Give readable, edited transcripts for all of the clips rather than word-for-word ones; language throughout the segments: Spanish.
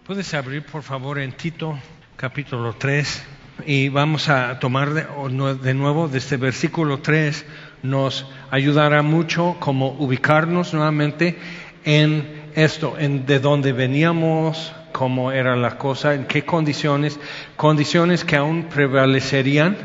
Puedes abrir, por favor, en Tito, capítulo 3, y vamos a tomar de nuevo de este versículo 3. Nos ayudará mucho como ubicarnos nuevamente en esto, en de dónde veníamos, cómo era la cosa, en qué condiciones que aún prevalecerían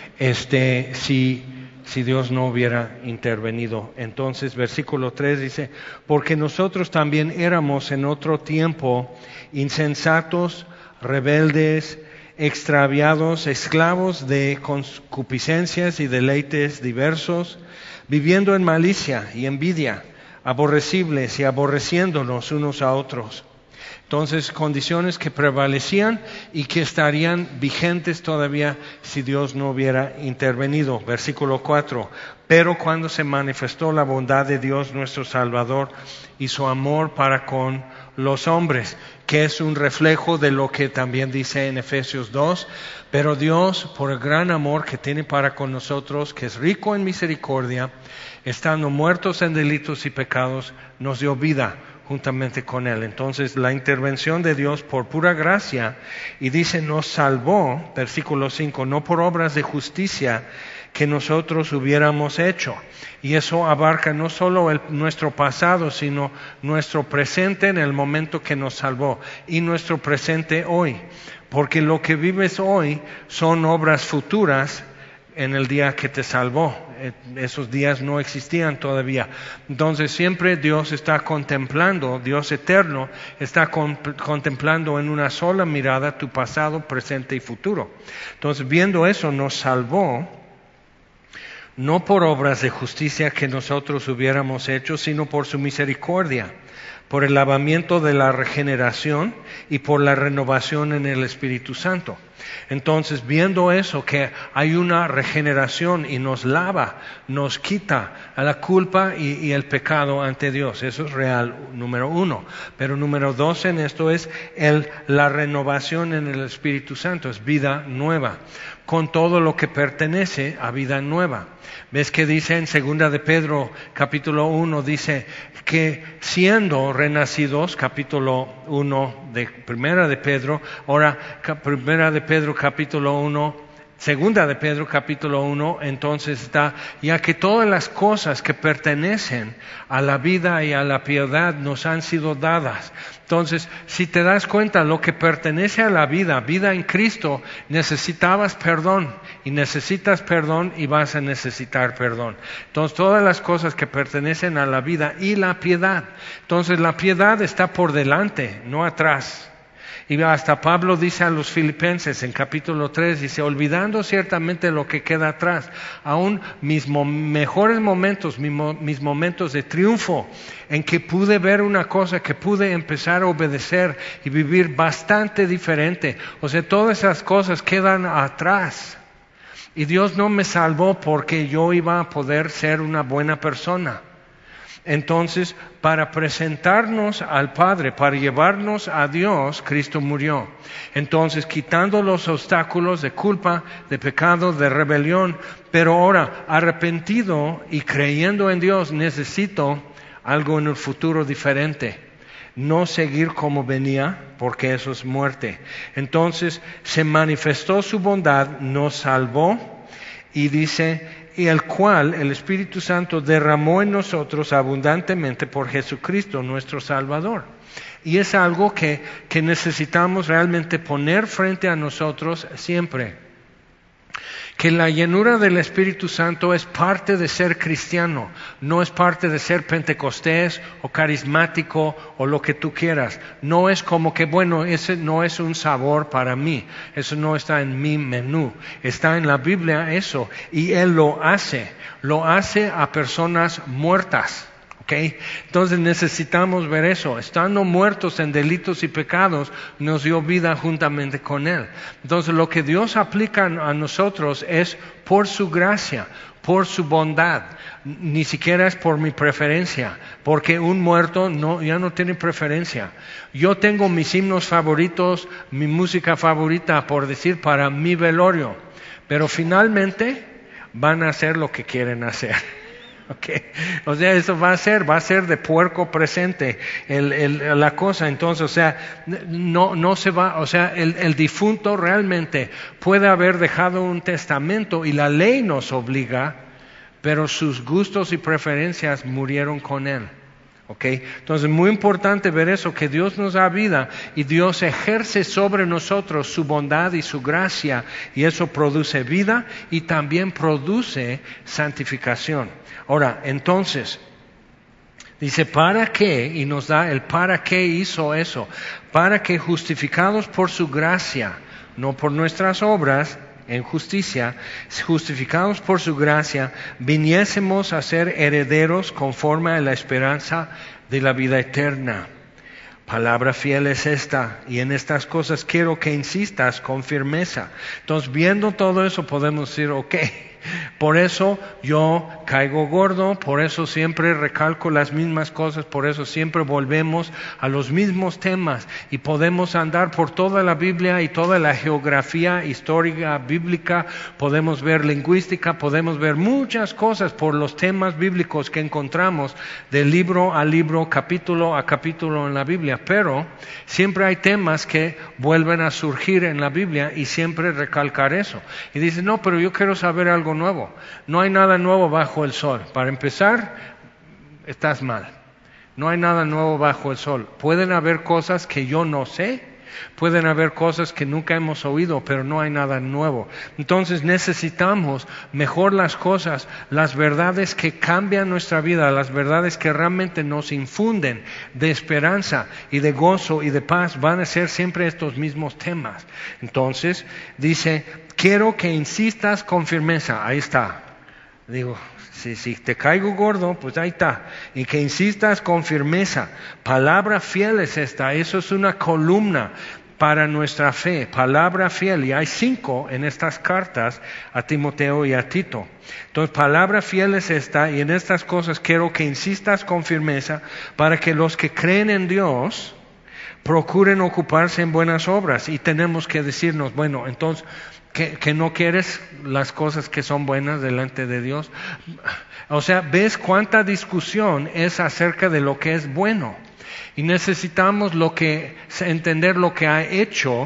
si Dios no hubiera intervenido. Entonces, versículo 3 dice: porque nosotros también éramos en otro tiempo insensatos, rebeldes, extraviados, esclavos de concupiscencias y deleites diversos, viviendo en malicia y envidia, aborrecibles y aborreciéndonos unos a otros. Entonces, condiciones que prevalecían y que estarían vigentes todavía si Dios no hubiera intervenido. Versículo 4. Pero cuando se manifestó la bondad de Dios nuestro Salvador y su amor para con los hombres, que es un reflejo de lo que también dice en Efesios 2, pero Dios, por el gran amor que tiene para con nosotros, que es rico en misericordia, estando muertos en delitos y pecados, nos dio vida juntamente con Él. Entonces, la intervención de Dios por pura gracia, y dice, nos salvó, versículo 5, no por obras de justicia que nosotros hubiéramos hecho. Y eso abarca no solo nuestro pasado, sino nuestro presente en el momento que nos salvó, y nuestro presente hoy. Porque lo que vives hoy son obras futuras en el día que te salvó. Esos días no existían todavía. Entonces siempre Dios está contemplando, Dios eterno está contemplando en una sola mirada tu pasado, presente y futuro. Entonces, viendo eso, nos salvó, no por obras de justicia que nosotros hubiéramos hecho, sino por su misericordia, por el lavamiento de la regeneración y por la renovación en el Espíritu Santo. Entonces, viendo eso, que hay una regeneración y nos lava, nos quita a la culpa y el pecado ante Dios. Eso es real, número 1. Pero número 2 en esto es la renovación en el Espíritu Santo, es vida nueva, con todo lo que pertenece a vida nueva. ¿Ves que dice en 2 de Pedro, capítulo 1, dice que siendo renacidos, capítulo 1 de 1 de Pedro, ahora 1 de Pedro, capítulo 1, 2 de Pedro, capítulo 1, entonces está, ya que todas las cosas que pertenecen a la vida y a la piedad nos han sido dadas. Entonces, si te das cuenta, lo que pertenece a la vida en Cristo, necesitabas perdón, y necesitas perdón y vas a necesitar perdón. Entonces, todas las cosas que pertenecen a la vida y la piedad. Entonces, la piedad está por delante, no atrás. Y hasta Pablo dice a los Filipenses en capítulo 3, dice, olvidando ciertamente lo que queda atrás, aún mis mejores momentos, mis momentos de triunfo, en que pude ver una cosa, que pude empezar a obedecer y vivir bastante diferente. O sea, todas esas cosas quedan atrás. Y Dios no me salvó porque yo iba a poder ser una buena persona. Entonces, para presentarnos al Padre, para llevarnos a Dios, Cristo murió. Entonces, quitando los obstáculos de culpa, de pecado, de rebelión, pero ahora, arrepentido y creyendo en Dios, necesito algo en el futuro diferente. No seguir como venía, porque eso es muerte. Entonces, se manifestó su bondad, nos salvó, y dice, y el cual el Espíritu Santo derramó en nosotros abundantemente por Jesucristo nuestro Salvador. Y es algo que necesitamos realmente poner frente a nosotros siempre. Que la llenura del Espíritu Santo es parte de ser cristiano, no es parte de ser pentecostés o carismático o lo que tú quieras. No es como que, bueno, ese no es un sabor para mí, eso no está en mi menú, está en la Biblia eso, y Él lo hace a personas muertas. Okay. Entonces necesitamos ver eso. Estando muertos en delitos y pecados, nos dio vida juntamente con Él. Entonces lo que Dios aplica a nosotros es por su gracia, por su bondad. Ni siquiera es por mi preferencia, porque un muerto ya no tiene preferencia. Yo tengo mis himnos favoritos, mi música favorita, por decir, para mi velorio, pero finalmente van a hacer lo que quieren hacer. Okay. O sea, eso va a ser de puerco presente la cosa. Entonces, o sea, no se va, o sea, el difunto realmente puede haber dejado un testamento y la ley nos obliga, pero sus gustos y preferencias murieron con él. Okay. Entonces, muy importante ver eso, que Dios nos da vida y Dios ejerce sobre nosotros su bondad y su gracia, y eso produce vida y también produce santificación. Ahora, entonces, dice, ¿para qué? Y nos da el para qué hizo eso. Para que justificados por su gracia, no por nuestras obras, en justicia, justificados por su gracia, viniésemos a ser herederos conforme a la esperanza de la vida eterna. Palabra fiel es esta, y en estas cosas quiero que insistas con firmeza. Entonces, viendo todo eso, podemos decir, ok, por eso yo caigo gordo, por eso siempre recalco las mismas cosas, por eso siempre volvemos a los mismos temas, y podemos andar por toda la Biblia y toda la geografía histórica bíblica, podemos ver lingüística, podemos ver muchas cosas por los temas bíblicos que encontramos de libro a libro, capítulo a capítulo en la Biblia, pero siempre hay temas que vuelven a surgir en la Biblia y siempre recalcar eso. Y dicen, no, pero yo quiero saber algo nuevo. No hay nada nuevo bajo el sol. Para empezar, estás mal. No hay nada nuevo bajo el sol. Pueden haber cosas que yo no sé, pueden haber cosas que nunca hemos oído, pero no hay nada nuevo. Entonces necesitamos mejor las cosas, las verdades que cambian nuestra vida, las verdades que realmente nos infunden de esperanza y de gozo y de paz, van a ser siempre estos mismos temas. Entonces dice, quiero que insistas con firmeza. Ahí está. Digo, si te caigo gordo, pues ahí está. Y que insistas con firmeza. Palabra fiel es esta. Eso es una columna para nuestra fe. Palabra fiel. Y hay 5 en estas cartas a Timoteo y a Tito. Entonces, palabra fiel es esta. Y en estas cosas quiero que insistas con firmeza para que los que creen en Dios procuren ocuparse en buenas obras. Y tenemos que decirnos, bueno, entonces, que no quieres las cosas que son buenas delante de Dios. O sea, ¿ves cuánta discusión es acerca de lo que es bueno? Y necesitamos entender lo que ha hecho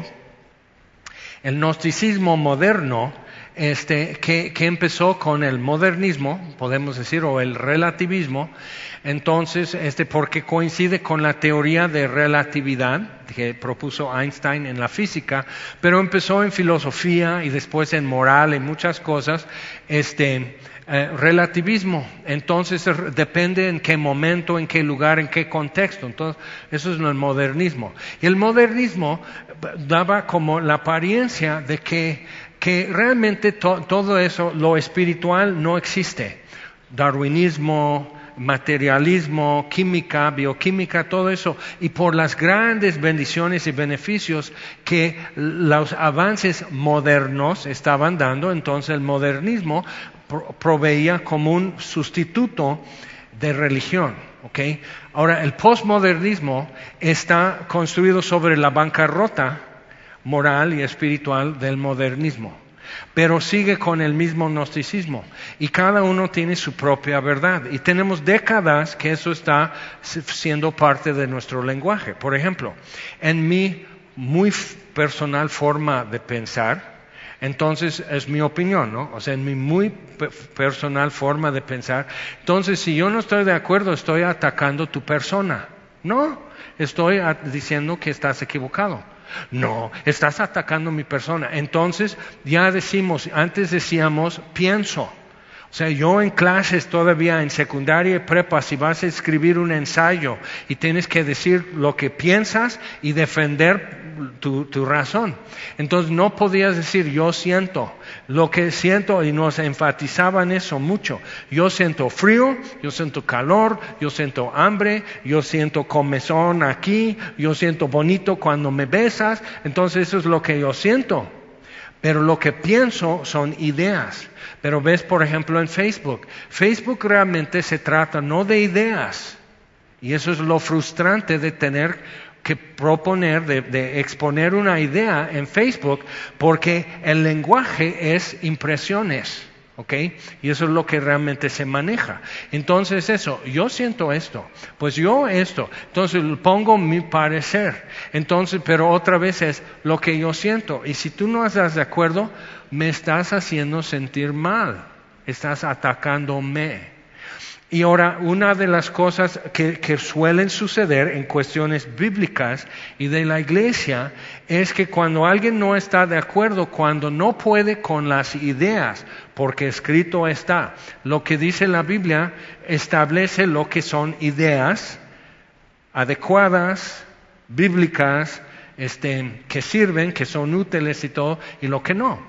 el gnosticismo moderno, que empezó con el modernismo, podemos decir, o el relativismo. Entonces, porque coincide con la teoría de relatividad que propuso Einstein en la física, pero empezó en filosofía y después en moral y muchas cosas, relativismo. Entonces, depende en qué momento, en qué lugar, en qué contexto. Entonces, eso es el modernismo. Y el modernismo daba como la apariencia de que realmente todo eso, lo espiritual, no existe. Darwinismo, materialismo, química, bioquímica, todo eso, y por las grandes bendiciones y beneficios que los avances modernos estaban dando, entonces el modernismo proveía como un sustituto de religión. ¿Okay? Ahora, el postmodernismo está construido sobre la bancarrota moral y espiritual del modernismo, pero sigue con el mismo gnosticismo, y cada uno tiene su propia verdad, y tenemos décadas que eso está siendo parte de nuestro lenguaje. Por ejemplo, en mi muy personal forma de pensar, entonces es mi opinión, ¿no? O sea, en mi muy personal forma de pensar, entonces si yo no estoy de acuerdo, estoy atacando tu persona. No, estoy diciendo que estás equivocado. No, estás atacando mi persona. Entonces ya decimos, antes decíamos pienso. O sea, yo en clases todavía en secundaria y prepa, si vas a escribir un ensayo y tienes que decir lo que piensas y defender tu razón. Entonces no podías decir yo siento lo que siento, y nos enfatizaban eso mucho. Yo siento frío, yo siento calor, yo siento hambre, yo siento comezón aquí, yo siento bonito cuando me besas. Entonces eso es lo que yo siento. Pero lo que pienso son ideas. Pero ves, por ejemplo, en Facebook realmente se trata no de ideas. Y eso es lo frustrante de tener que proponer, de exponer una idea en Facebook, porque el lenguaje es impresiones. ¿ok? Y eso es lo que realmente se maneja. Entonces eso, yo siento esto, pues yo esto, entonces pongo mi parecer. Entonces, pero otra vez es lo que yo siento. Y si tú no estás de acuerdo, me estás haciendo sentir mal, estás atacándome. Y ahora, una de las cosas que suelen suceder en cuestiones bíblicas y de la iglesia es que cuando alguien no está de acuerdo, cuando no puede con las ideas, porque escrito está, lo que dice la Biblia establece lo que son ideas adecuadas, bíblicas, que sirven, que son útiles y todo, y lo que no.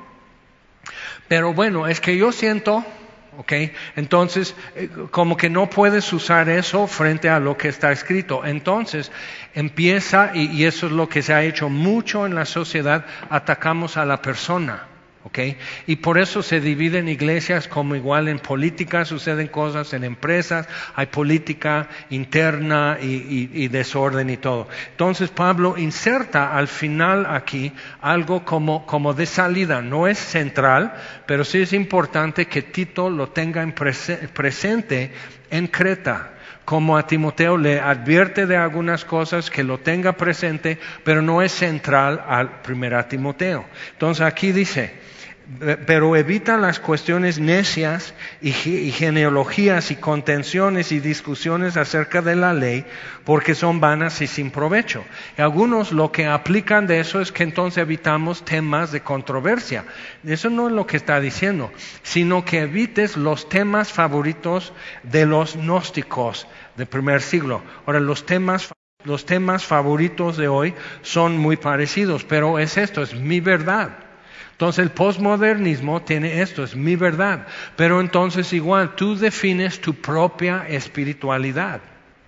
Pero bueno, es que yo siento... ¿okay? Entonces, como que no puedes usar eso frente a lo que está escrito. Entonces, empieza, y eso es lo que se ha hecho mucho en la sociedad, atacamos a la persona. ¿Okay? Y por eso se dividen iglesias, como igual en política suceden cosas, en empresas hay política interna y desorden y todo. Entonces Pablo inserta al final aquí algo como de salida, no es central, pero sí es importante que Tito lo tenga en presente en Creta. Como a Timoteo le advierte de algunas cosas, que lo tenga presente, pero no es central al 1 Timoteo. Entonces aquí dice, pero evita las cuestiones necias y genealogías y contenciones y discusiones acerca de la ley, porque son vanas y sin provecho. Y algunos lo que aplican de eso es que entonces evitamos temas de controversia. Eso no es lo que está diciendo, sino que evites los temas favoritos de los gnósticos del primer siglo. Ahora, los temas favoritos de hoy son muy parecidos, pero es mi verdad. Entonces el posmodernismo tiene esto, es mi verdad. Pero entonces igual tú defines tu propia espiritualidad.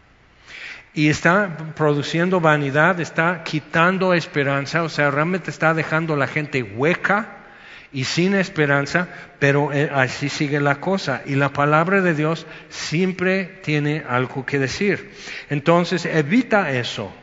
Y está produciendo vanidad, está quitando esperanza, o sea, realmente está dejando a la gente hueca y sin esperanza, pero así sigue la cosa. Y la palabra de Dios siempre tiene algo que decir. Entonces evita eso.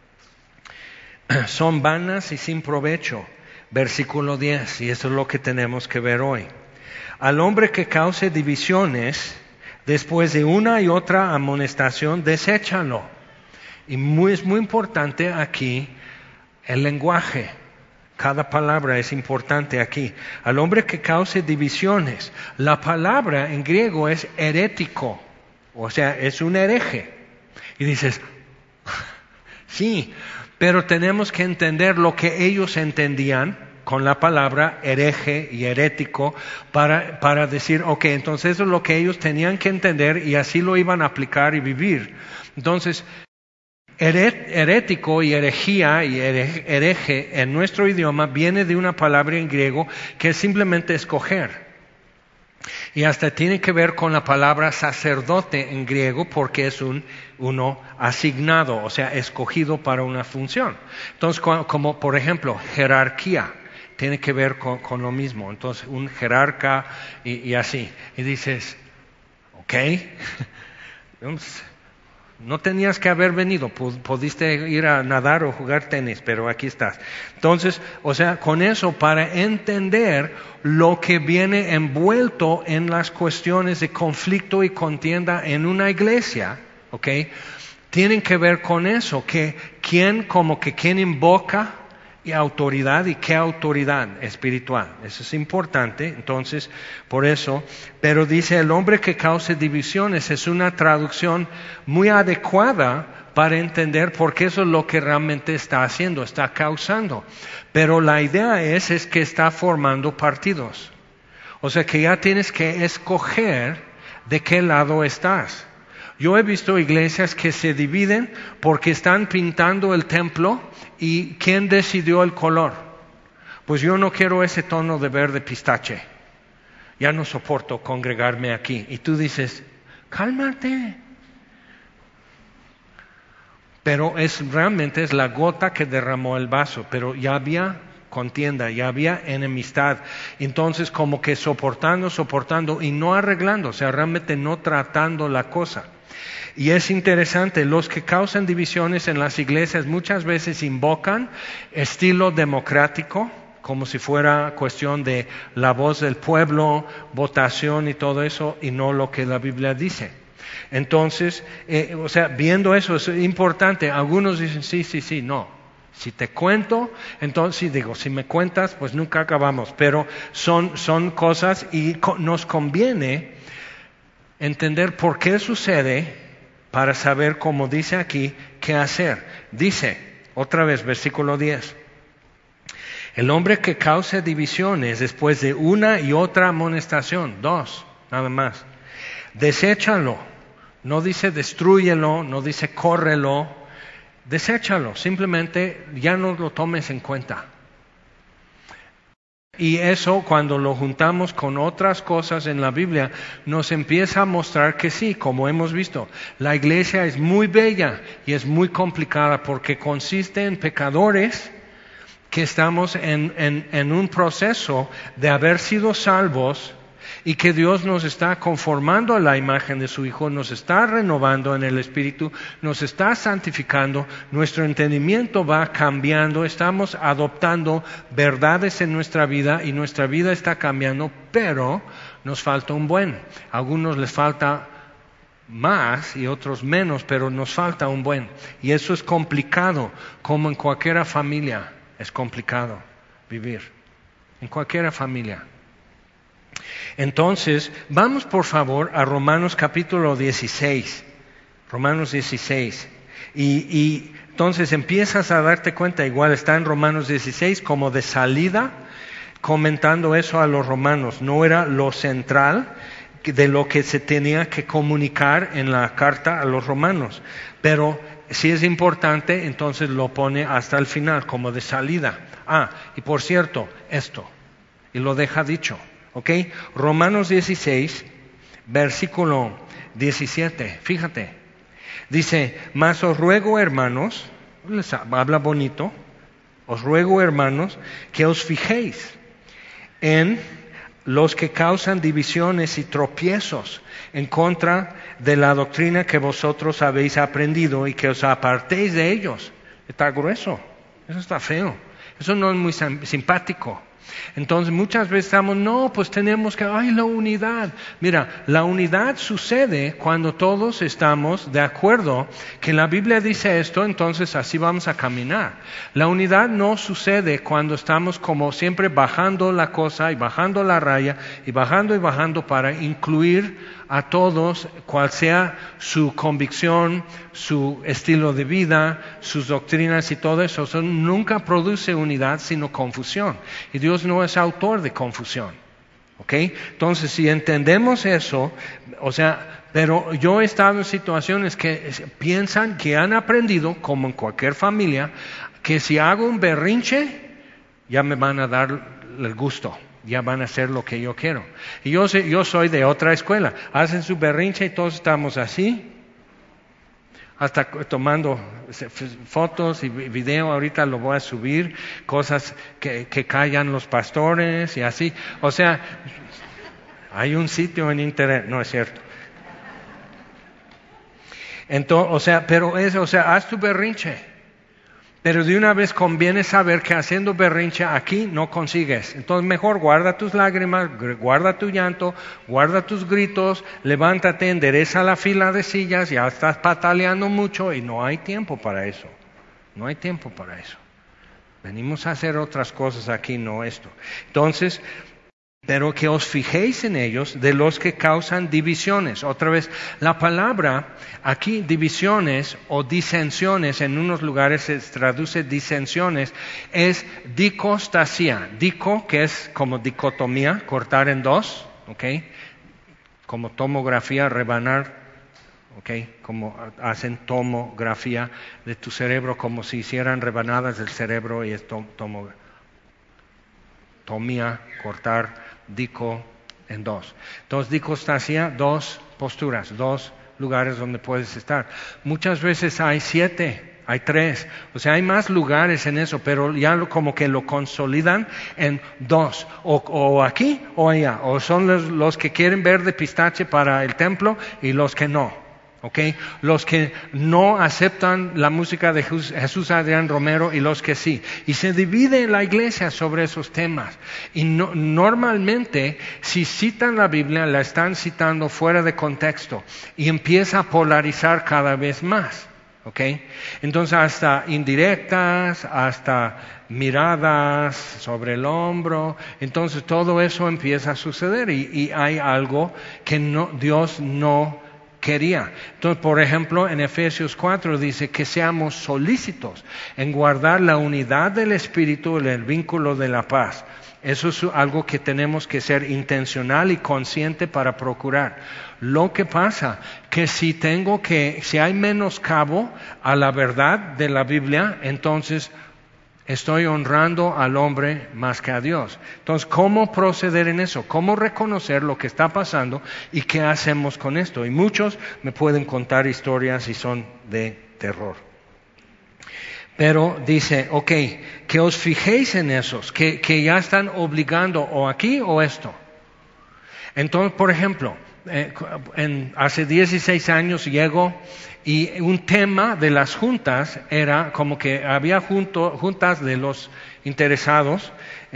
Son vanas y sin provecho. Versículo 10, y eso es lo que tenemos que ver hoy. Al hombre que cause divisiones, después de una y otra amonestación, deséchalo. Y es muy importante aquí el lenguaje. Cada palabra es importante aquí. Al hombre que cause divisiones. La palabra en griego es herético, o sea, es un hereje. Y dices, sí, pero tenemos que entender lo que ellos entendían con la palabra hereje y herético para decir, ok, entonces eso es lo que ellos tenían que entender y así lo iban a aplicar y vivir. Entonces, herético y herejía y hereje en nuestro idioma viene de una palabra en griego que es simplemente escoger. Y hasta tiene que ver con la palabra sacerdote en griego porque es uno asignado, o sea, escogido para una función. Entonces, como por ejemplo, jerarquía, tiene que ver con lo mismo. Entonces, un jerarca y así. Y dices, ok, no tenías que haber venido, pudiste ir a nadar o jugar tenis, pero aquí estás. Entonces, o sea, con eso, para entender lo que viene envuelto en las cuestiones de conflicto y contienda en una iglesia, ¿ok? Tienen que ver con eso, que quién invoca y autoridad y qué autoridad espiritual. Eso es importante, entonces, por eso. Pero dice, el hombre que cause divisiones es una traducción muy adecuada para entender porque eso es lo que realmente está haciendo, está causando. Pero la idea es que está formando partidos. O sea que ya tienes que escoger de qué lado estás. Yo he visto iglesias que se dividen porque están pintando el templo y ¿quién decidió el color? Pues yo no quiero ese tono de verde pistache. Ya no soporto congregarme aquí. Y tú dices, cálmate. Pero realmente es la gota que derramó el vaso, pero ya había contienda, ya había enemistad. Entonces como que soportando y no arreglando, o sea, realmente no tratando la cosa. Y es interesante, los que causan divisiones en las iglesias muchas veces invocan estilo democrático, como si fuera cuestión de la voz del pueblo, votación y todo eso, y no lo que la Biblia dice. Entonces, viendo eso es importante. Algunos dicen sí, no. Si te cuento, entonces digo, si me cuentas, pues nunca acabamos. Pero son cosas y nos conviene entender por qué sucede para saber, como dice aquí, qué hacer. Dice, otra vez, versículo 10. El hombre que cause divisiones después de una y otra amonestación, 2, nada más, deséchalo. No dice destrúyelo, no dice córrelo, deséchalo, simplemente ya no lo tomes en cuenta. Y eso, cuando lo juntamos con otras cosas en la Biblia, nos empieza a mostrar que sí, como hemos visto, la iglesia es muy bella y es muy complicada porque consiste en pecadores que estamos en un proceso de haber sido salvos y que Dios nos está conformando a la imagen de su Hijo, nos está renovando en el Espíritu, nos está santificando, nuestro entendimiento va cambiando, estamos adoptando verdades en nuestra vida y nuestra vida está cambiando, pero nos falta un buen. A algunos les falta más y otros menos, pero nos falta un buen. Y eso es complicado, como en cualquier familia es complicado vivir, en cualquier familia. Entonces, vamos por favor a Romanos capítulo 16. Romanos 16. Y entonces empiezas a darte cuenta, igual está en Romanos 16 como de salida, comentando eso a los romanos. No era lo central de lo que se tenía que comunicar en la carta a los romanos. Pero si es importante, entonces lo pone hasta el final, como de salida. Y por cierto, esto, y lo deja dicho. ¿Ok? Romanos 16, versículo 17, fíjate. Dice, mas os ruego, hermanos, habla bonito, os ruego, hermanos, que os fijéis en los que causan divisiones y tropiezos en contra de la doctrina que vosotros habéis aprendido y que os apartéis de ellos. Está grueso, eso está feo, eso no es muy simpático. Entonces muchas veces pues tenemos que, la unidad. Mira, la unidad sucede cuando todos estamos de acuerdo que la Biblia dice esto, entonces así vamos a caminar. La unidad no sucede cuando estamos como siempre bajando la cosa y bajando la raya y bajando para incluir a todos, cual sea su convicción, su estilo de vida, sus doctrinas y todo eso. Eso nunca produce unidad, sino confusión. Y Dios no es autor de confusión. ¿Ok? Entonces, si entendemos eso, pero yo he estado en situaciones que piensan que han aprendido, como en cualquier familia, que si hago un berrinche, ya me van a dar el gusto. Ya van a hacer lo que yo quiero. Y yo soy de otra escuela. Hacen su berrinche y todos estamos así, hasta tomando fotos y video. Ahorita lo voy a subir, cosas que callan los pastores y así. Hay un sitio en internet, no es cierto. Entonces, haz tu berrinche. Pero de una vez conviene saber que haciendo berrinche aquí no consigues. Entonces mejor guarda tus lágrimas, guarda tu llanto, guarda tus gritos, levántate, endereza la fila de sillas, ya estás pataleando mucho y no hay tiempo para eso. No hay tiempo para eso. Venimos a hacer otras cosas aquí, no esto. Entonces, pero que os fijéis en ellos de los que causan divisiones. Otra vez, la palabra aquí, divisiones o disensiones, en unos lugares se traduce disensiones, es dicostasia. Dico, que es como dicotomía, cortar en dos, ¿ok? Como tomografía, rebanar, ¿ok? Como hacen tomografía de tu cerebro, como si hicieran rebanadas del cerebro y es tomía, cortar. Dico en dos. Entonces, dicostasia, dos posturas, dos lugares donde puedes estar. Muchas veces hay 7, hay 3, hay más lugares en eso, pero ya como que lo consolidan en 2, o aquí o allá, o son los que quieren verde pistache para el templo y los que no. ¿ok? Los que no aceptan la música de Jesús Adrián Romero y los que sí. Y se divide la iglesia sobre esos temas. Y normalmente, si citan la Biblia, la están citando fuera de contexto y empieza a polarizar cada vez más, ¿ok? Entonces, hasta indirectas, hasta miradas sobre el hombro, entonces todo eso empieza a suceder y hay algo que Dios no quería. Entonces, por ejemplo, en Efesios 4 dice que seamos solícitos en guardar la unidad del Espíritu y el vínculo de la paz. Eso es algo que tenemos que ser intencional y consciente para procurar. Lo que pasa que si hay menoscabo a la verdad de la Biblia, entonces estoy honrando al hombre más que a Dios. Entonces, ¿cómo proceder en eso? ¿Cómo reconocer lo que está pasando y qué hacemos con esto? Y muchos me pueden contar historias y son de terror. Pero dice, ok, que os fijéis en esos, que ya están obligando o aquí o esto. Entonces, por ejemplo, hace 16 años llego y un tema de las juntas era como que había juntas de los interesados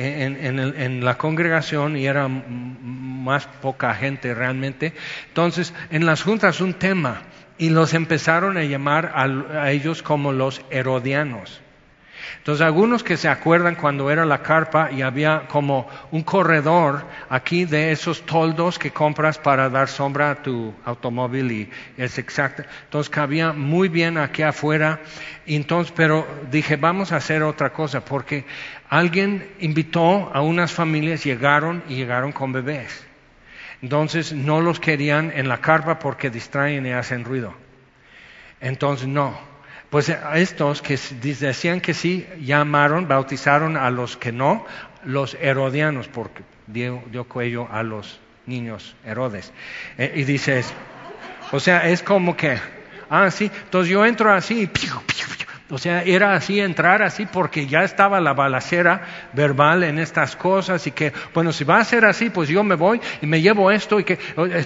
en la congregación y era más poca gente realmente. Entonces, en las juntas un tema y los empezaron a llamar a ellos como los herodianos. Entonces, algunos que se acuerdan cuando era la carpa y había como un corredor aquí de esos toldos que compras para dar sombra a tu automóvil y es exacto. Entonces, cabía muy bien aquí afuera. Entonces, pero dije, vamos a hacer otra cosa porque alguien invitó a unas familias, llegaron con bebés. Entonces, no los querían en la carpa porque distraen y hacen ruido. Entonces, no. Pues estos que decían que sí, bautizaron a los que no, los herodianos, porque dio cuello a los niños Herodes. Y dices, o sea, es como que, sí, entonces yo entro así, y o sea, era así, entrar así, porque ya estaba la balacera verbal en estas cosas, y que, bueno, si va a ser así, pues yo me voy y me llevo esto, y que...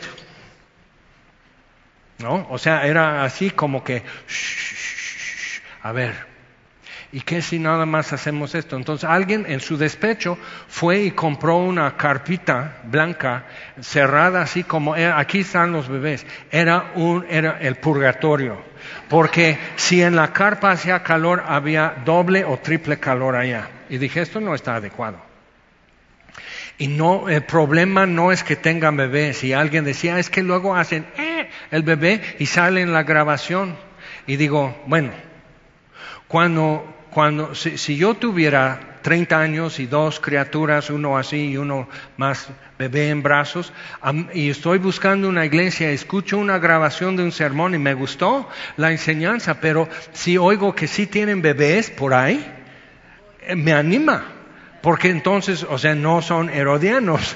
¿no? O sea, era así como que... A ver, ¿y qué si nada más hacemos esto? Entonces alguien en su despecho fue y compró una carpita blanca cerrada así como, aquí están los bebés. Era el purgatorio. Porque si en la carpa hacía calor, había doble o triple calor allá. Y dije, esto no está adecuado. Y no, el problema no es que tengan bebés. Y alguien decía, es que luego hacen el bebé y sale en la grabación. Y digo, bueno, si yo tuviera 30 años y 2 criaturas, uno así y uno más bebé en brazos, y estoy buscando una iglesia, escucho una grabación de un sermón y me gustó la enseñanza, pero si oigo que sí tienen bebés por ahí, me anima, porque entonces, o sea, no son herodianos.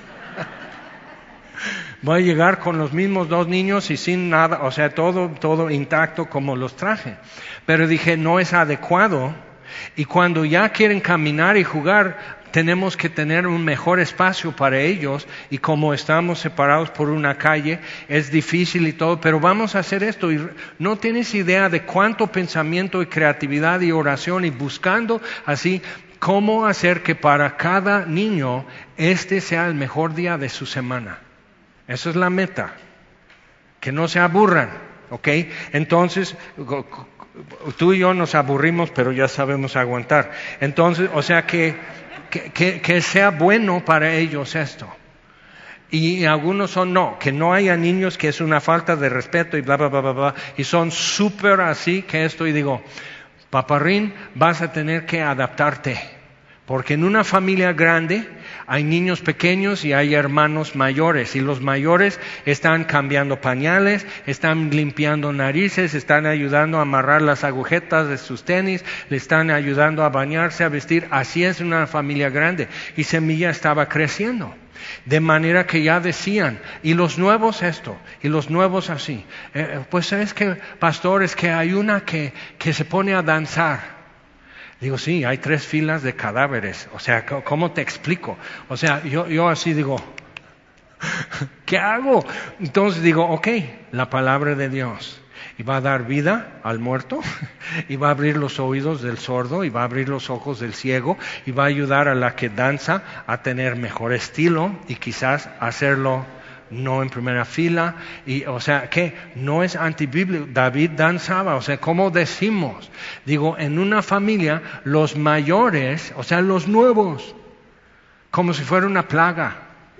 Voy a llegar con los mismos 2 niños y sin nada, o sea, todo intacto como los traje. Pero dije, no es adecuado. Y cuando ya quieren caminar y jugar, tenemos que tener un mejor espacio para ellos. Y como estamos separados por una calle, es difícil y todo, pero vamos a hacer esto. Y no tienes idea de cuánto pensamiento y creatividad y oración y buscando así cómo hacer que para cada niño este sea el mejor día de su semana. Esa es la meta, que no se aburran, ¿ok? Entonces, tú y yo nos aburrimos, pero ya sabemos aguantar. Entonces, o sea, que sea bueno para ellos esto. Y algunos son que no haya niños, que es una falta de respeto y bla, bla, bla, bla, bla. Y son súper así que esto, y digo, paparrín, vas a tener que adaptarte. Porque en una familia grande hay niños pequeños y hay hermanos mayores. Y los mayores están cambiando pañales, están limpiando narices, están ayudando a amarrar las agujetas de sus tenis, le están ayudando a bañarse, a vestir. Así es una familia grande. Y Semilla estaba creciendo. De manera que ya decían, y los nuevos esto, y los nuevos así. Pues es que, pastor, es que hay una que se pone a danzar. Digo, sí, hay 3 filas de cadáveres. O sea, ¿cómo te explico? O sea, yo así digo, ¿Qué hago? Entonces digo, ok, la palabra de Dios. Y va a dar vida al muerto, y va a abrir los oídos del sordo, y va a abrir los ojos del ciego, y va a ayudar a la que danza a tener mejor estilo, y quizás hacerlo no en primera fila, y o sea, que no es antibíblico. David danzaba, o sea, ¿cómo decimos? Digo, en una familia, los mayores, o sea, los nuevos, como si fuera una plaga.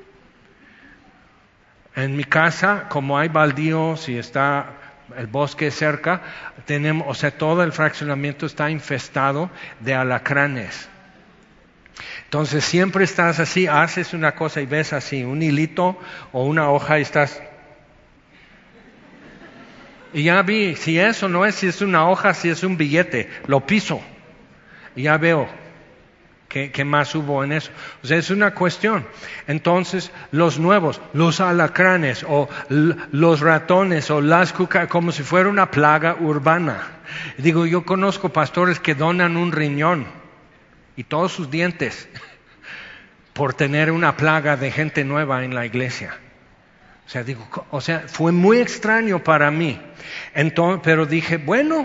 En mi casa, como hay baldíos y está el bosque cerca, tenemos, o sea, todo el fraccionamiento está infestado de alacranes. Entonces siempre estás así, haces una cosa y ves así, un hilito o una hoja y estás... Y ya vi, si eso no es, si es una hoja, si es un billete, lo piso. Y ya veo qué más hubo en eso. O sea, es una cuestión. Entonces, los nuevos, los alacranes o los ratones o las cucarachas, como si fuera una plaga urbana. Digo, yo conozco pastores que donan un riñón y todos sus dientes por tener una plaga de gente nueva en la iglesia. O sea, fue muy extraño para mí. Entonces, pero dije, bueno,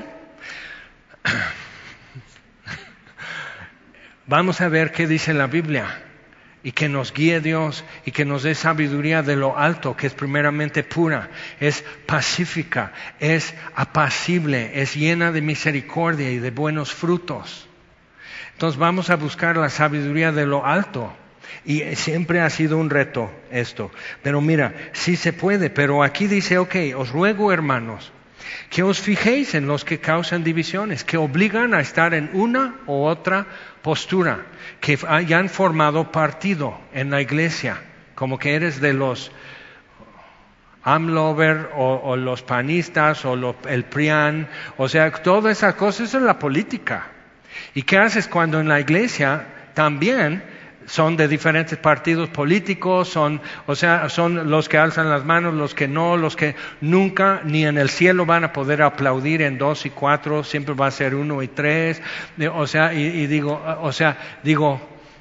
vamos a ver qué dice la Biblia y que nos guíe Dios y que nos dé sabiduría de lo alto, que es primeramente pura, es pacífica, es apacible, es llena de misericordia y de buenos frutos. Entonces vamos a buscar la sabiduría de lo alto. Y siempre ha sido un reto esto. Pero mira, sí se puede, pero aquí dice, ok, os ruego, hermanos, que os fijéis en los que causan divisiones, que obligan a estar en una u otra postura, que hayan formado partido en la iglesia, como que eres de los AMLover o los panistas o el PRIAN, o sea, todas esas cosas es la política. ¿Y qué haces cuando en la iglesia también son de diferentes partidos políticos, son los que alzan las manos, los que no, los que nunca ni en el cielo van a poder aplaudir en 2 y 4, siempre va a ser 1 y 3, digo,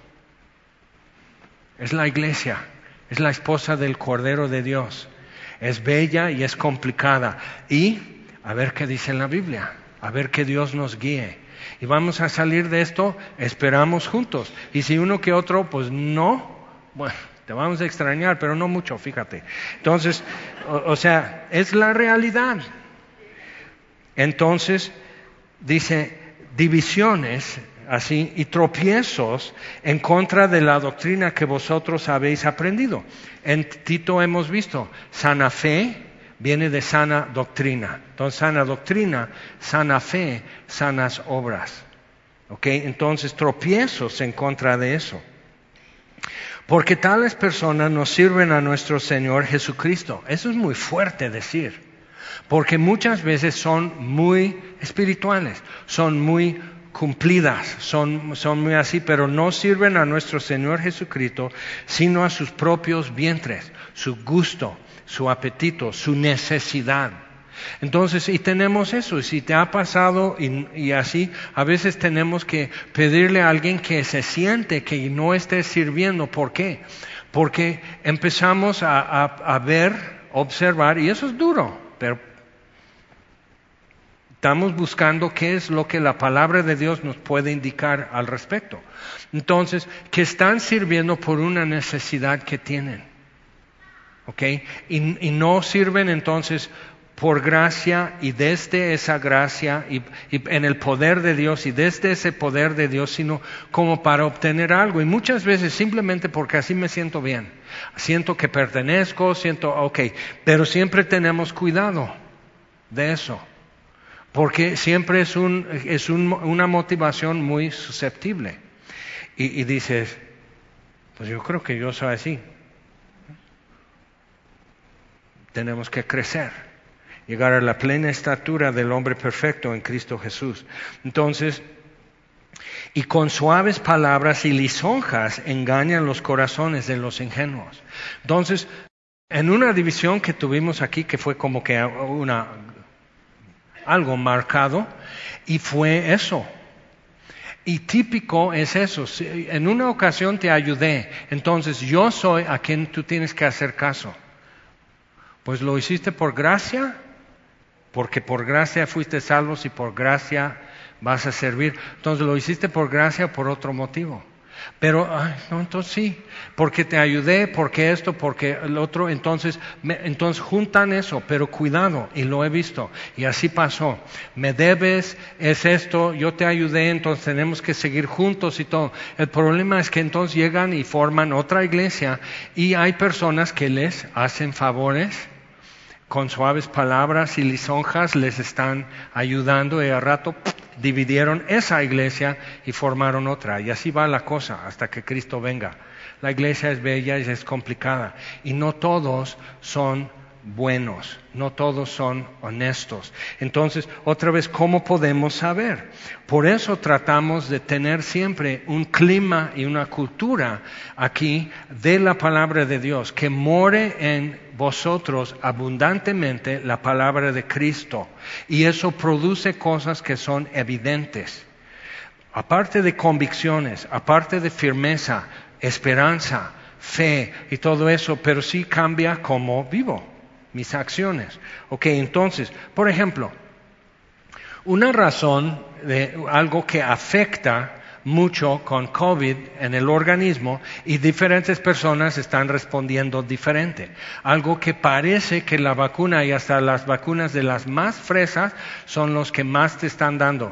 es la iglesia, es la esposa del Cordero de Dios, es bella y es complicada, y a ver qué dice en la Biblia, a ver que Dios nos guíe. Y vamos a salir de esto, esperamos juntos. Y si uno que otro, pues no, bueno, te vamos a extrañar, pero no mucho, fíjate. Entonces, es la realidad. Entonces, dice, divisiones, así, y tropiezos en contra de la doctrina que vosotros habéis aprendido. En Tito hemos visto, sana fe viene de sana doctrina. Entonces, sana doctrina, sana fe, sanas obras. ¿Ok? Entonces, tropiezos en contra de eso. Porque tales personas nos sirven a nuestro Señor Jesucristo. Eso es muy fuerte decir. Porque muchas veces son muy espirituales, son muy cumplidas, son muy así, pero no sirven a nuestro Señor Jesucristo, sino a sus propios vientres, su gusto, su apetito, su necesidad. Entonces, y tenemos eso, y si te ha pasado y así, a veces tenemos que pedirle a alguien que se siente que no esté sirviendo. ¿Por qué? Porque empezamos a ver, observar, y eso es duro, pero estamos buscando qué es lo que la palabra de Dios nos puede indicar al respecto. Entonces, que están sirviendo por una necesidad que tienen. ¿Ok? Y no sirven entonces por gracia y desde esa gracia y en el poder de Dios y desde ese poder de Dios, sino como para obtener algo. Y muchas veces simplemente porque así me siento bien. Siento que pertenezco, pero siempre tenemos cuidado de eso. Porque siempre es una motivación muy susceptible. Y dices, pues yo creo que yo soy así. Tenemos que crecer, llegar a la plena estatura del hombre perfecto en Cristo Jesús. Entonces, y con suaves palabras y lisonjas engañan los corazones de los ingenuos. Entonces, en una división que tuvimos aquí, que fue como que algo marcado, y fue eso. Y típico es eso. En una ocasión te ayudé, entonces yo soy a quien tú tienes que hacer caso. Pues lo hiciste por gracia, porque por gracia fuiste salvos y por gracia vas a servir. Entonces, ¿lo hiciste por gracia o por otro motivo? Pero, no, entonces sí, porque te ayudé, porque esto, porque el otro, entonces juntan eso, pero cuidado, y lo he visto, y así pasó. Me debes, es esto, yo te ayudé, entonces tenemos que seguir juntos y todo. El problema es que entonces llegan y forman otra iglesia, y hay personas que les hacen favores, con suaves palabras y lisonjas les están ayudando y al rato dividieron esa iglesia y formaron otra. Y así va la cosa hasta que Cristo venga. La iglesia es bella y es complicada. Y no todos son buenos, no todos son honestos. Entonces, otra vez, ¿cómo podemos saber? Por eso tratamos de tener siempre un clima y una cultura aquí de la palabra de Dios, que more en vosotros abundantemente la palabra de Cristo. Y eso produce cosas que son evidentes. Aparte de convicciones, aparte de firmeza, esperanza, fe y todo eso, pero sí cambia cómo vivo. Mis acciones. Ok, entonces, por ejemplo, una razón de algo que afecta mucho con COVID en el organismo y diferentes personas están respondiendo diferente. Algo que parece que la vacuna y hasta las vacunas de las más fresas son los que más te están dando.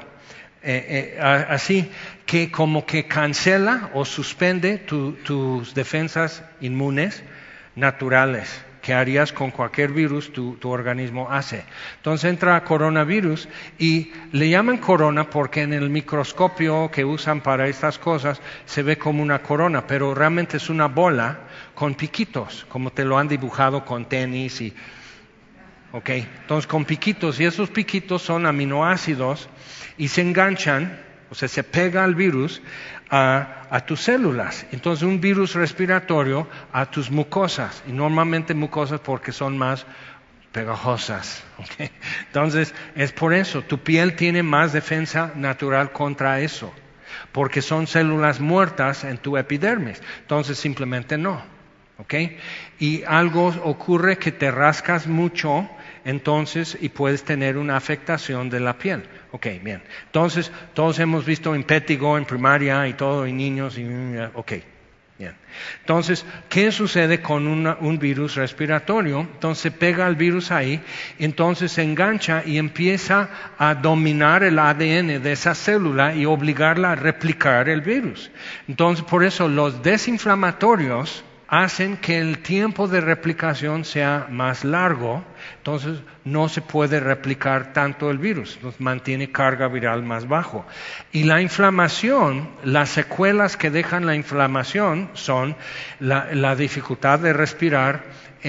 Así que como que cancela o suspende tus defensas inmunes naturales que harías con cualquier virus tu organismo hace. Entonces entra coronavirus y le llaman corona porque en el microscopio que usan para estas cosas se ve como una corona, pero realmente es una bola con piquitos, como te lo han dibujado con tenis y... Ok, entonces con piquitos, y esos piquitos son aminoácidos y se enganchan, o sea, se pega al virus a tus células. Entonces un virus respiratorio a tus mucosas, y normalmente mucosas porque son más pegajosas. ¿Okay? Entonces es por eso, tu piel tiene más defensa natural contra eso, porque son células muertas en tu epidermis. Entonces simplemente no. ¿Okay? Y algo ocurre que te rascas mucho, entonces, y puedes tener una afectación de la piel. Ok, bien. Entonces, todos hemos visto impétigo en primaria y todo, y niños, y ok, bien. Entonces, ¿qué sucede con un virus respiratorio? Entonces, se pega el virus ahí, entonces se engancha y empieza a dominar el ADN de esa célula y obligarla a replicar el virus. Entonces, por eso los desinflamatorios hacen que el tiempo de replicación sea más largo, entonces no se puede replicar tanto el virus, nos mantiene carga viral más bajo. Y la inflamación, las secuelas que dejan la inflamación son la dificultad de respirar,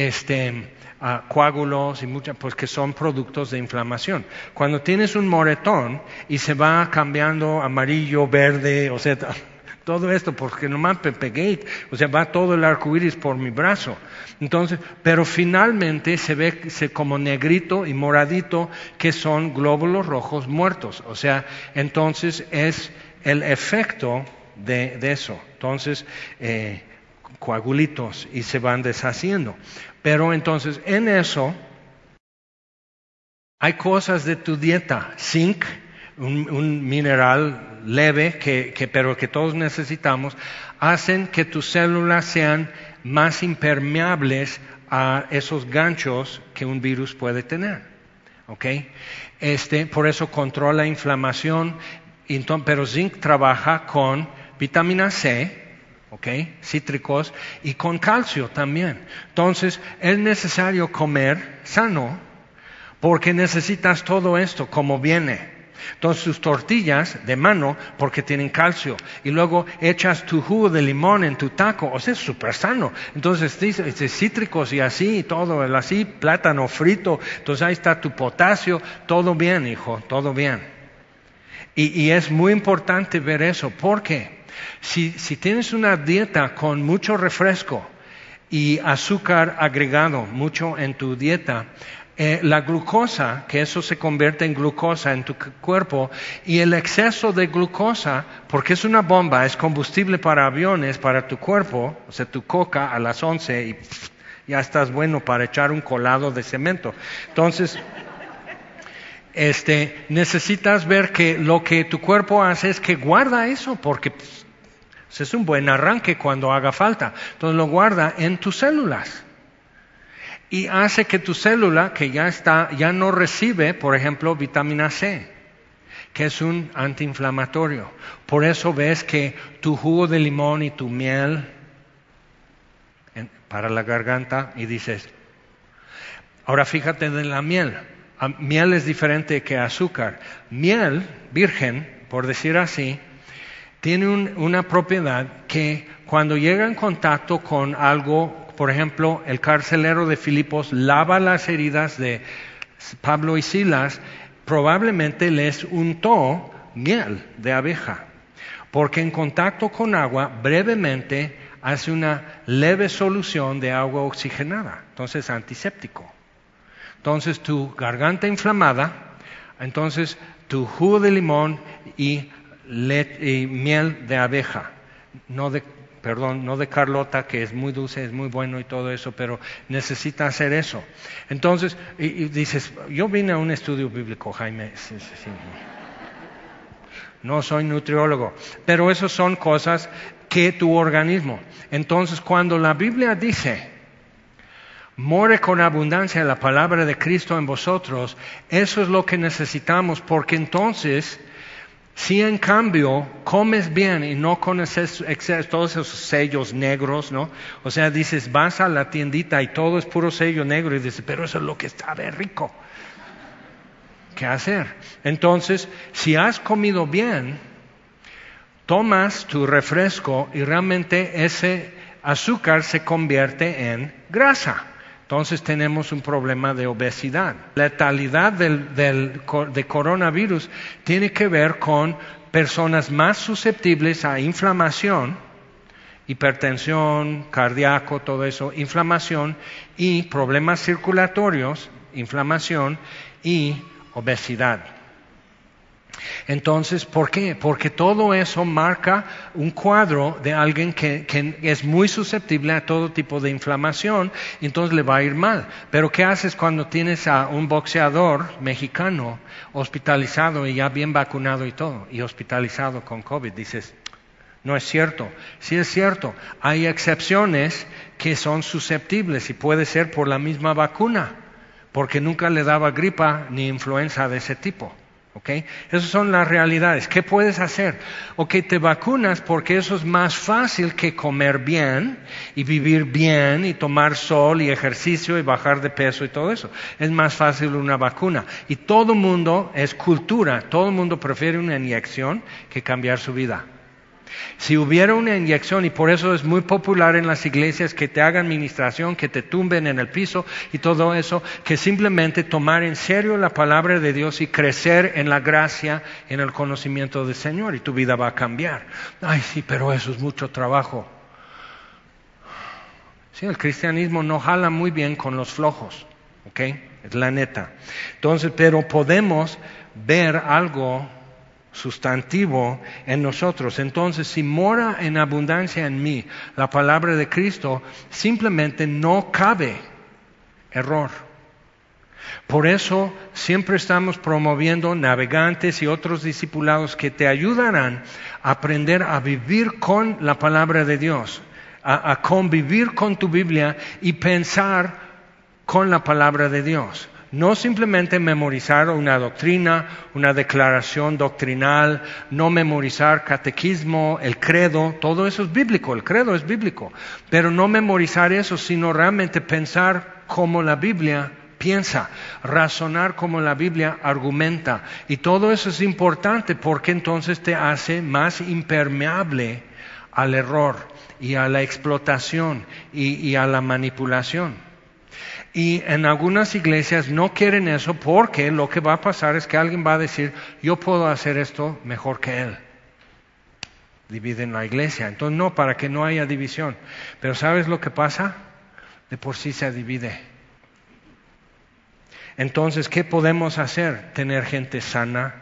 coágulos y muchas, pues que son productos de inflamación. Cuando tienes un moretón y se va cambiando amarillo, verde, o sea, todo esto porque nomás me pegué, o sea, va todo el arco iris por mi brazo. Entonces, pero finalmente se ve como negrito y moradito que son glóbulos rojos muertos. O sea, entonces es el efecto de eso. Entonces, coagulitos y se van deshaciendo. Pero entonces, en eso hay cosas de tu dieta, zinc, un mineral leve, pero que todos necesitamos, hacen que tus células sean más impermeables a esos ganchos que un virus puede tener. ¿Okay? Por eso controla inflamación, pero zinc trabaja con vitamina C, ¿okay? Cítricos, y con calcio también. Entonces, es necesario comer sano, porque necesitas todo esto como viene. Entonces tus tortillas de mano porque tienen calcio y luego echas tu jugo de limón en tu taco, o sea, es súper sano. Entonces cítricos y así, y todo, así, plátano frito, entonces ahí está tu potasio, todo bien, hijo, todo bien. Y es muy importante ver eso, porque si tienes una dieta con mucho refresco y azúcar agregado mucho en tu dieta, la glucosa, que eso se convierte en glucosa en tu cuerpo, y el exceso de glucosa, porque es una bomba, es combustible para aviones, para tu cuerpo, o sea, tu coca a las 11 y Ya estás bueno para echar un colado de cemento. Entonces, necesitas ver que lo que tu cuerpo hace es que guarda eso, porque es un buen arranque cuando haga falta. Entonces lo guarda en tus células. Y hace que tu célula, que ya no recibe, por ejemplo, vitamina C, que es un antiinflamatorio. Por eso ves que tu jugo de limón y tu miel para la garganta, y dices, ahora fíjate de la miel. Miel es diferente que azúcar. Miel virgen, por decir así, tiene una propiedad que cuando llega en contacto con algo, por ejemplo, el carcelero de Filipos lava las heridas de Pablo y Silas, probablemente les untó miel de abeja, porque en contacto con agua brevemente hace una leve solución de agua oxigenada, entonces antiséptico. Entonces tu garganta inflamada, entonces tu jugo de limón y miel de abeja, no de Carlota, que es muy dulce, es muy bueno y todo eso, pero necesita hacer eso. Entonces, y dices, yo vine a un estudio bíblico, Jaime, sí. No soy nutriólogo, pero esas son cosas que tu organismo. Entonces, cuando la Biblia dice, more con abundancia la palabra de Cristo en vosotros, eso es lo que necesitamos, porque entonces, si en cambio comes bien y no con todos esos sellos negros, ¿no? O sea, dices, vas a la tiendita y todo es puro sello negro y dices, pero eso es lo que sabe rico. ¿Qué hacer? Entonces, si has comido bien, tomas tu refresco y realmente ese azúcar se convierte en grasa. Entonces tenemos un problema de obesidad. La letalidad de coronavirus tiene que ver con personas más susceptibles a inflamación, hipertensión, cardíaco, todo eso, inflamación y problemas circulatorios, inflamación y obesidad. Entonces, ¿por qué? Porque todo eso marca un cuadro de alguien que es muy susceptible a todo tipo de inflamación, y entonces le va a ir mal. Pero ¿qué haces cuando tienes a un boxeador mexicano hospitalizado y ya bien vacunado y todo, y hospitalizado con COVID? Dices, no es cierto. Sí es cierto, hay excepciones que son susceptibles y puede ser por la misma vacuna, porque nunca le daba gripa ni influenza de ese tipo. ¿Okay? Esas son las realidades. ¿Qué puedes hacer? Te vacunas porque eso es más fácil que comer bien y vivir bien y tomar sol y ejercicio y bajar de peso y todo eso. Es más fácil una vacuna. Y todo mundo es cultura. Todo el mundo prefiere una inyección que cambiar su vida. Si hubiera una inyección, y por eso es muy popular en las iglesias que te hagan ministración, que te tumben en el piso y todo eso, que simplemente tomar en serio la palabra de Dios y crecer en la gracia, en el conocimiento del Señor, y tu vida va a cambiar. Ay, sí, pero eso es mucho trabajo. Sí, el cristianismo no jala muy bien con los flojos, ¿ok? Es la neta. Entonces, pero podemos ver algo sustantivo en nosotros. Entonces, si mora en abundancia en mí la palabra de Cristo, simplemente no cabe error. Por eso siempre estamos promoviendo navegantes y otros discipulados que te ayudarán a aprender a vivir con la palabra de Dios, a convivir con tu Biblia y pensar con la palabra de Dios. No simplemente memorizar una doctrina, una declaración doctrinal, no memorizar catequismo, el credo, todo eso es bíblico, el credo es bíblico, pero no memorizar eso, sino realmente pensar como la Biblia piensa, razonar como la Biblia argumenta. Y todo eso es importante porque entonces te hace más impermeable al error y a la explotación y a la manipulación. Y en algunas iglesias no quieren eso porque lo que va a pasar es que alguien va a decir, yo puedo hacer esto mejor que él. Dividen la iglesia. Entonces no, para que no haya división. Pero ¿sabes lo que pasa? De por sí se divide. Entonces, ¿qué podemos hacer? Tener gente sana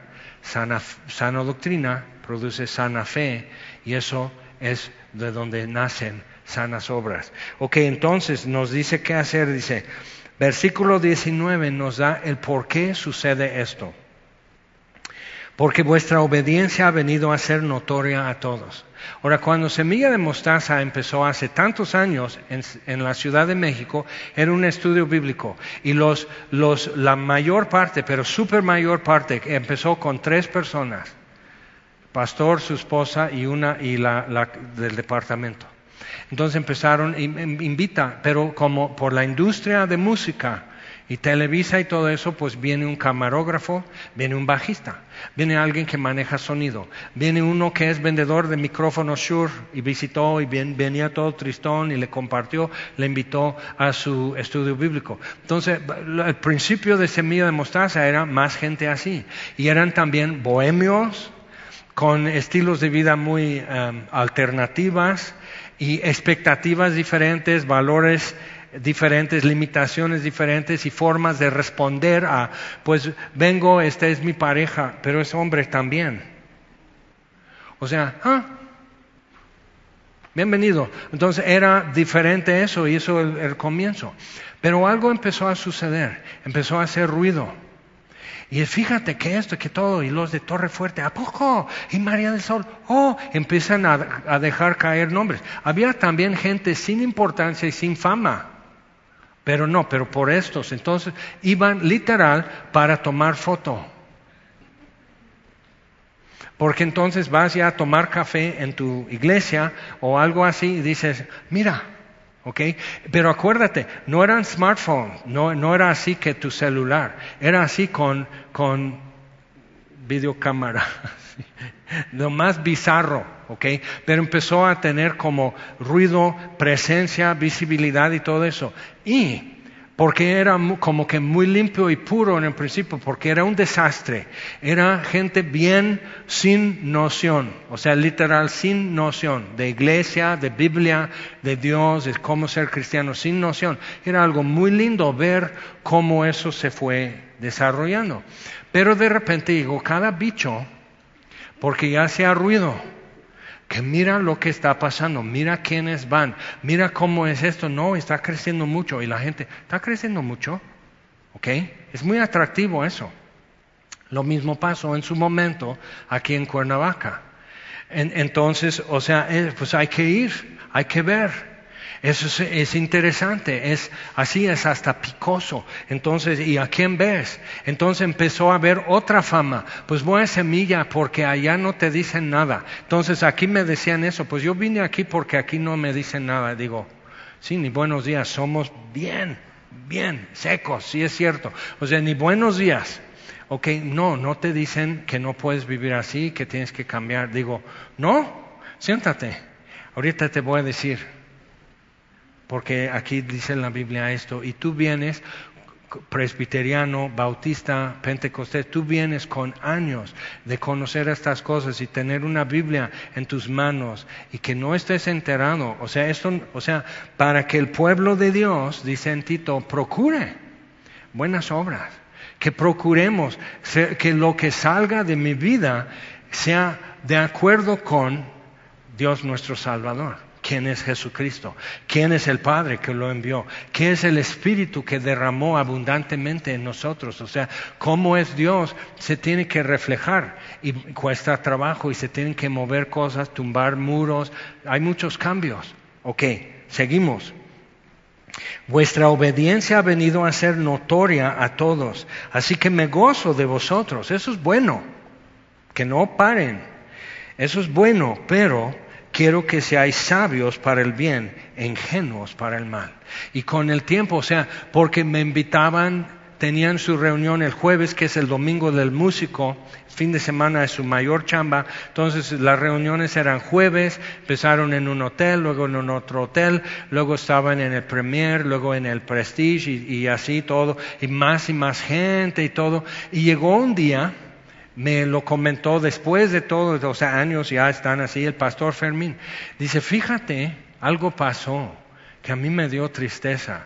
doctrina, produce sana fe, y eso es de donde nacen sanas obras. Ok, entonces nos dice qué hacer. Dice, versículo 19 nos da el por qué sucede esto. Porque vuestra obediencia ha venido a ser notoria a todos. Ahora, cuando Semilla de Mostaza empezó hace tantos años en la Ciudad de México, era un estudio bíblico. Y la mayor parte, pero super mayor parte, empezó con 3 personas. Pastor, su esposa y la del departamento. Entonces empezaron, pero como por la industria de música y Televisa y todo eso, pues viene un camarógrafo, viene un bajista, viene alguien que maneja sonido, viene uno que es vendedor de micrófonos Shure y visitó y venía todo tristón y le compartió, le invitó a su estudio bíblico. Entonces, el principio de Semilla de Mostaza era más gente así. Y eran también bohemios, con estilos de vida muy alternativas y expectativas diferentes, valores diferentes, limitaciones diferentes y formas de responder a, pues vengo, esta es mi pareja, pero es hombre también. O sea, bienvenido. Entonces era diferente eso y eso el comienzo. Pero algo empezó a suceder, empezó a hacer ruido. Y fíjate que esto, que todo, y los de Torre Fuerte, ¿a poco? Y María del Sol, empiezan a dejar caer nombres. Había también gente sin importancia y sin fama. Pero por estos. Entonces iban literal para tomar foto. Porque entonces vas ya a tomar café en tu iglesia o algo así y dices, mira, ¿ok? Pero acuérdate, no eran smartphones, no era así que tu celular, era así con videocámara, lo más bizarro, ¿ok? Pero empezó a tener como ruido, presencia, visibilidad y todo eso. Y porque era como que muy limpio y puro en el principio, porque era un desastre. Era gente bien sin noción, o sea, literal sin noción, de iglesia, de Biblia, de Dios, de cómo ser cristiano, sin noción. Era algo muy lindo ver cómo eso se fue desarrollando. Pero de repente llegó cada bicho, porque ya hacía ruido. Que mira lo que está pasando, mira quiénes van, mira cómo es esto, no, está creciendo mucho. Y la gente, ¿está creciendo mucho? ¿Ok? Es muy atractivo eso. Lo mismo pasó en su momento aquí en Cuernavaca. Entonces, o sea, pues hay que ir, hay que ver. Eso es interesante, es hasta picoso. Entonces, ¿y a quién ves? Entonces empezó a haber otra fama. Pues voy a Semilla porque allá no te dicen nada. Entonces aquí me decían eso, pues yo vine aquí porque aquí no me dicen nada. Digo, sí, ni buenos días, somos bien secos, sí es cierto. O sea, ni buenos días. Ok, no te dicen que no puedes vivir así, que tienes que cambiar. Digo, no, siéntate, ahorita te voy a decir. Porque aquí dice en la Biblia esto, y tú vienes, presbiteriano, bautista, pentecostés, tú vienes con años de conocer estas cosas y tener una Biblia en tus manos y que no estés enterado. O sea, para que el pueblo de Dios, dice en Tito, procure buenas obras, que procuremos que lo que salga de mi vida sea de acuerdo con Dios nuestro Salvador. ¿Quién es Jesucristo? ¿Quién es el Padre que lo envió? ¿Qué es el Espíritu que derramó abundantemente en nosotros? O sea, cómo es Dios se tiene que reflejar y cuesta trabajo y se tienen que mover cosas, tumbar muros. Hay muchos cambios. Ok, seguimos. Vuestra obediencia ha venido a ser notoria a todos, así que me gozo de vosotros. Eso es bueno, que no paren. Eso es bueno, pero quiero que seáis sabios para el bien, ingenuos para el mal. Y con el tiempo, o sea, porque me invitaban, tenían su reunión el jueves, que es el domingo del músico, fin de semana es su mayor chamba. Entonces las reuniones eran jueves, empezaron en un hotel, luego en otro hotel, luego estaban en el Premier, luego en el Prestige y así todo, y más gente y todo. Y llegó un día, me lo comentó después de todo, o sea, años ya están así, el pastor Fermín. Dice, fíjate, algo pasó que a mí me dio tristeza.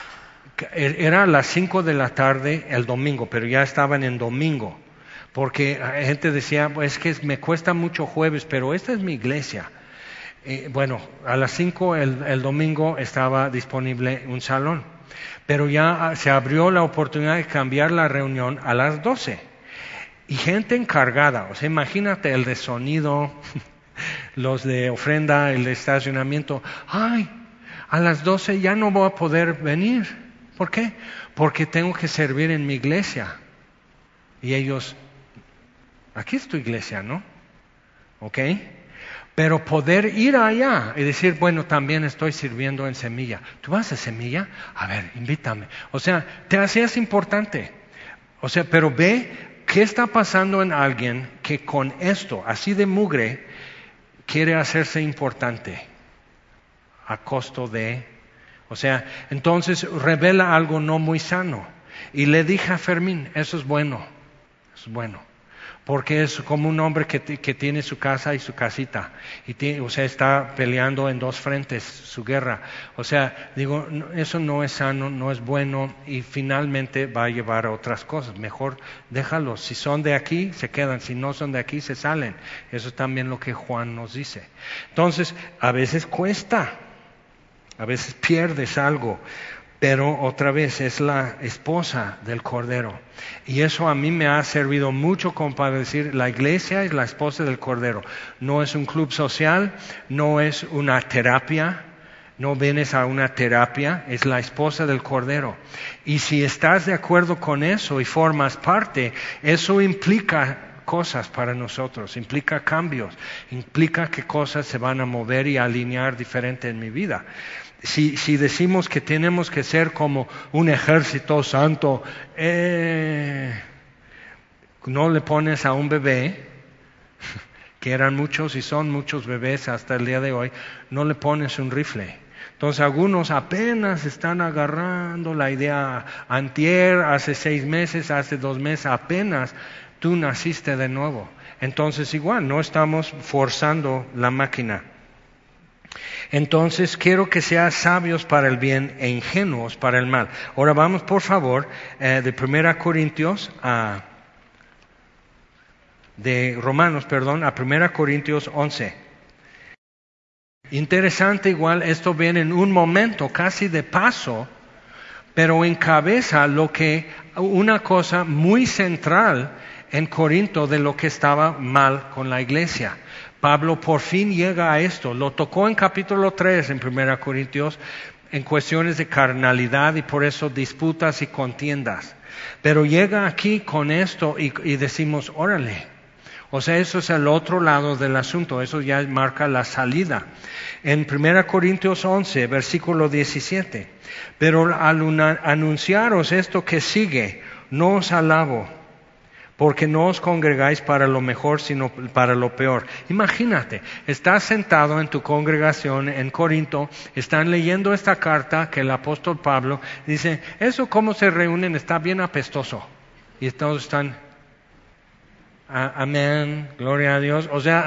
Era a las 5 de la tarde el domingo, pero ya estaban en domingo. Porque la gente decía, pues es que me cuesta mucho jueves, pero esta es mi iglesia. Bueno, a las 5 el domingo estaba disponible un salón, pero ya se abrió la oportunidad de cambiar la reunión a las 12. Y gente encargada, o sea, imagínate el de sonido, los de ofrenda, el de estacionamiento. ¡Ay! A las 12 ya no voy a poder venir. ¿Por qué? Porque tengo que servir en mi iglesia. Y ellos, aquí es tu iglesia, ¿no? ¿Ok? Pero poder ir allá y decir, bueno, también estoy sirviendo en Semilla. ¿Tú vas a Semilla? A ver, invítame. O sea, te hacías importante. O sea, pero ve qué está pasando en alguien que con esto, así de mugre, quiere hacerse importante a costo de... O sea, entonces revela algo no muy sano. Y le dije a Fermín, eso es bueno, porque es como un hombre que tiene su casa y su casita, o sea, está peleando en dos frentes su guerra. O sea, digo, eso no es sano, no es bueno, y finalmente va a llevar a otras cosas. Mejor déjalos, si son de aquí, se quedan, si no son de aquí, se salen. Eso es también lo que Juan nos dice. Entonces, a veces cuesta, a veces pierdes algo, pero otra vez es la esposa del Cordero. Y eso a mí me ha servido mucho como para decir, la iglesia es la esposa del Cordero. No es un club social, no es una terapia, no vienes a una terapia, es la esposa del Cordero. Y si estás de acuerdo con eso y formas parte, eso implica cosas para nosotros, implica cambios, implica que cosas se van a mover y alinear diferente en mi vida. Si decimos que tenemos que ser como un ejército santo, no le pones a un bebé, que eran muchos y son muchos bebés hasta el día de hoy, no le pones un rifle. Entonces algunos apenas están agarrando la idea. Antier, hace 6 meses, hace 2 meses, apenas tú naciste de nuevo. Entonces igual, no estamos forzando la máquina. Entonces quiero que seas sabios para el bien e ingenuos para el mal. Ahora vamos por favor de Romanos, a 1 Corintios 11. Interesante igual, esto viene en un momento casi de paso, pero encabeza una cosa muy central en Corinto de lo que estaba mal con la iglesia. Pablo por fin llega a esto, lo tocó en capítulo 3 en 1 Corintios en cuestiones de carnalidad y por eso disputas y contiendas. Pero llega aquí con esto y decimos, órale. O sea, eso es el otro lado del asunto, eso ya marca la salida. En 1 Corintios 11, versículo 17, pero al anunciaros esto que sigue, no os alabo, porque no os congregáis para lo mejor, sino para lo peor. Imagínate, estás sentado en tu congregación en Corinto, están leyendo esta carta que el apóstol Pablo dice, eso cómo se reúnen está bien apestoso. Y todos están, amén, gloria a Dios. O sea,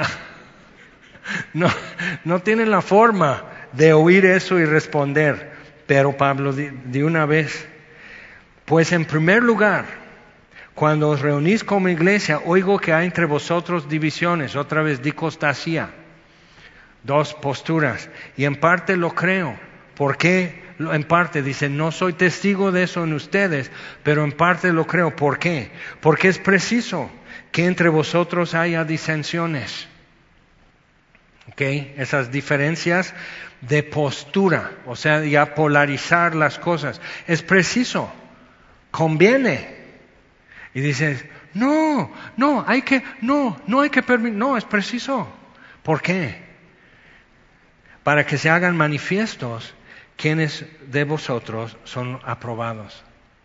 no tienen la forma de oír eso y responder. Pero Pablo de una vez, pues en primer lugar, cuando os reunís como iglesia, oigo que hay entre vosotros divisiones, otra vez dicostasía, 2 posturas, y en parte lo creo. ¿Por qué? En parte, dice, no soy testigo de eso en ustedes, pero en parte lo creo. ¿Por qué? Porque es preciso que entre vosotros haya disensiones. ¿Ok? Esas diferencias de postura, o sea, ya polarizar las cosas. Es preciso, conviene. Y dices, no hay que permitir, no, es preciso. ¿Por qué? Para que se hagan manifiestos quienes de vosotros son aprobados.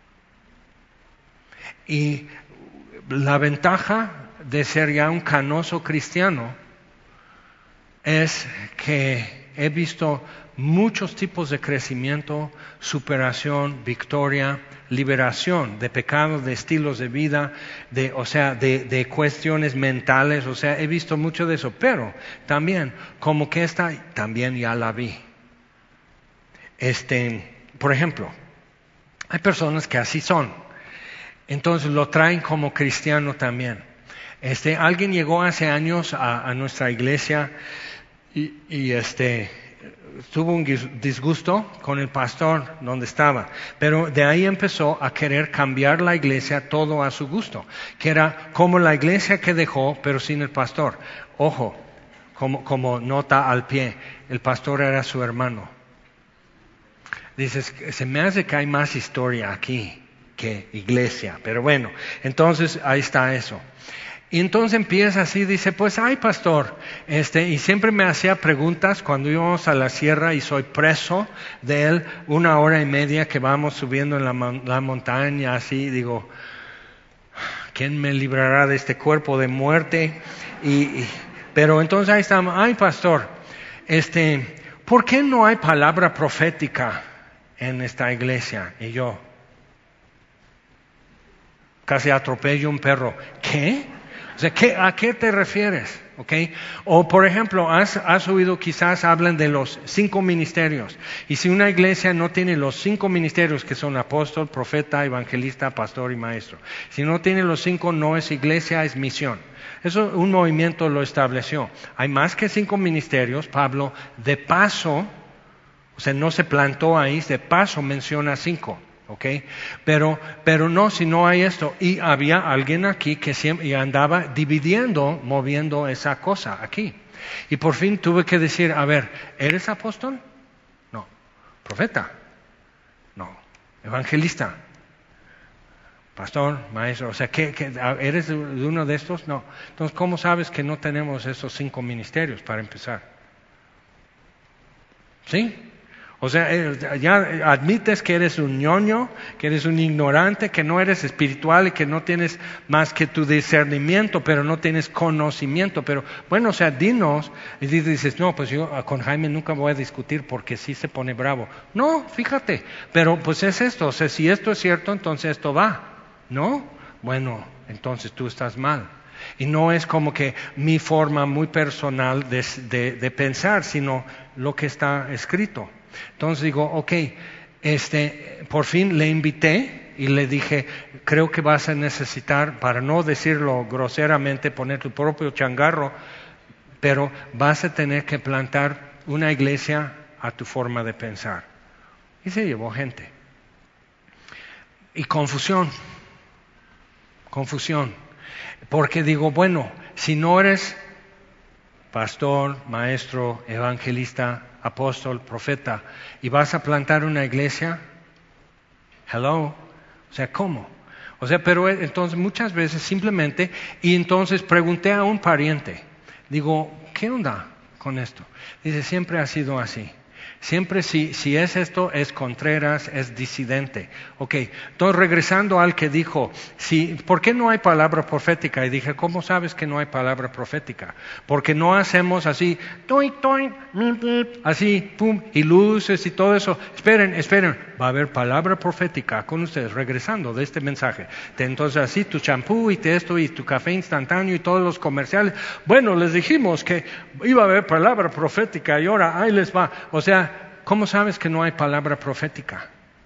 Y la ventaja de ser ya un canoso cristiano es que he visto muchos tipos de crecimiento, superación, victoria, liberación de pecados, de estilos de vida, de cuestiones mentales. O sea, he visto mucho de eso, pero también como que esta también ya la vi. Por ejemplo, hay personas que así son, entonces lo traen como cristiano también. Alguien llegó hace años a nuestra iglesia tuvo un disgusto con el pastor donde estaba, pero de ahí empezó a querer cambiar la iglesia todo a su gusto, que era como la iglesia que dejó, pero sin el pastor. Ojo, como nota al pie, el pastor era su hermano. Dices, se me hace que hay más historia aquí que iglesia, pero bueno, entonces ahí está eso. Y entonces empieza así, dice, pues, ay pastor, y siempre me hacía preguntas cuando íbamos a la sierra y soy preso de él 1 hora y media que vamos subiendo en la montaña, así, digo, ¿quién me librará de este cuerpo de muerte? Pero entonces ahí estamos, ay pastor, ¿por qué no hay palabra profética en esta iglesia? Y yo, casi atropello un perro, ¿qué? O sea, ¿a qué te refieres? ¿Okay? O por ejemplo, has oído quizás hablan de los 5 ministerios. Y si una iglesia no tiene los 5 ministerios que son apóstol, profeta, evangelista, pastor y maestro. Si no tiene los 5 no es iglesia, es misión. Eso un movimiento lo estableció. Hay más que 5 ministerios. Pablo de paso, o sea, no se plantó ahí, de paso menciona 5. Okay. Pero no, si no hay esto. Y había alguien aquí que siempre andaba dividiendo, moviendo esa cosa aquí. Y por fin tuve que decir, a ver, ¿eres apóstol? No. ¿Profeta? No. ¿Evangelista? ¿Pastor? ¿Maestro? O sea, ¿eres de uno de estos? No. Entonces, ¿cómo sabes que no tenemos esos 5 ministerios para empezar? ¿Sí? O sea, ya admites que eres un ñoño, que eres un ignorante, que no eres espiritual y que no tienes más que tu discernimiento, pero no tienes conocimiento. Pero bueno, o sea, dinos. Y dices, no, pues yo con Jaime nunca voy a discutir porque sí se pone bravo. No, fíjate, pero pues es esto. O sea, si esto es cierto, entonces esto va. ¿No? Bueno, entonces tú estás mal. Y no es como que mi forma muy personal de pensar, sino lo que está escrito. Entonces digo, ok, por fin le invité y le dije, creo que vas a necesitar, para no decirlo groseramente, poner tu propio changarro, pero vas a tener que plantar una iglesia a tu forma de pensar. Y se llevó gente. Y confusión. Porque digo, bueno, si no eres pastor, maestro, evangelista, apóstol, profeta, y vas a plantar una iglesia, hello, o sea, ¿cómo? O sea, pero entonces muchas veces simplemente, y entonces pregunté a un pariente, digo, ¿qué onda con esto? Dice, siempre ha sido así. Siempre si es esto, es Contreras, es disidente. Ok, entonces regresando al que dijo, ¿por qué no hay palabra profética? Y dije, ¿cómo sabes que no hay palabra profética? Porque no hacemos así, así, pum, y luces y todo eso. Esperen, va a haber palabra profética con ustedes, regresando de este mensaje. Entonces así, tu champú y esto y tu café instantáneo y todos los comerciales. Bueno, les dijimos que iba a haber palabra profética y ahora ahí les va. O sea, ¿cómo sabes que no hay palabra profética?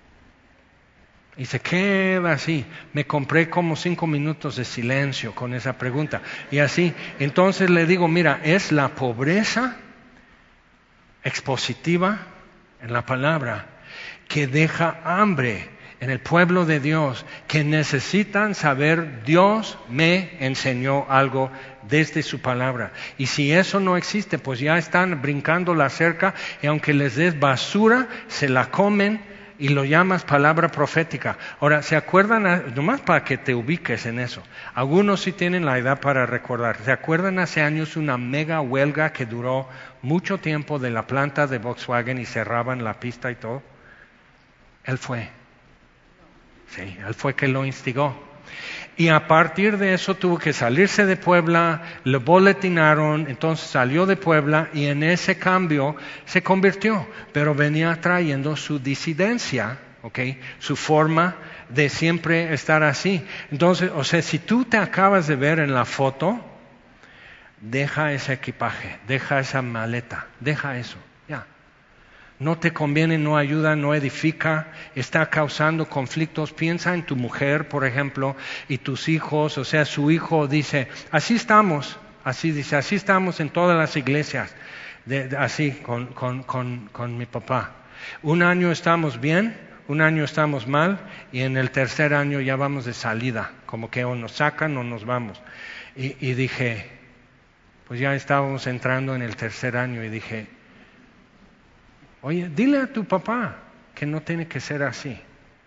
Y se queda así. Me compré como 5 minutos de silencio con esa pregunta. Y así, entonces le digo, mira, es la pobreza expositiva en la palabra que deja hambre en el pueblo de Dios, que necesitan saber, Dios me enseñó algo desde su palabra. Y si eso no existe, pues ya están brincando la cerca y aunque les des basura, se la comen y lo llamas palabra profética. Ahora, ¿se acuerdan? Nomás para que te ubiques en eso. Algunos sí tienen la edad para recordar. ¿Se acuerdan hace años una mega huelga que duró mucho tiempo de la planta de Volkswagen y cerraban la pista y todo? Él fue. Sí, él fue que lo instigó. Y a partir de eso tuvo que salirse de Puebla, lo boletinaron, entonces salió de Puebla y en ese cambio se convirtió, pero venía trayendo su disidencia, ¿okay? Su forma de siempre estar así. Entonces, o sea, si tú te acabas de ver en la foto, deja ese equipaje, deja esa maleta, deja eso, ya. No te conviene, no ayuda, no edifica, está causando conflictos. Piensa en tu mujer, por ejemplo, y tus hijos. O sea, su hijo dice, así estamos, Así dice, así estamos en todas las iglesias, así con mi papá. Un año estamos bien, un año estamos mal, y en el tercer año ya vamos de salida, como que o nos sacan o nos vamos. Y dije, pues ya estábamos entrando en el tercer año, y dije, oye, dile a tu papá que no tiene que ser así,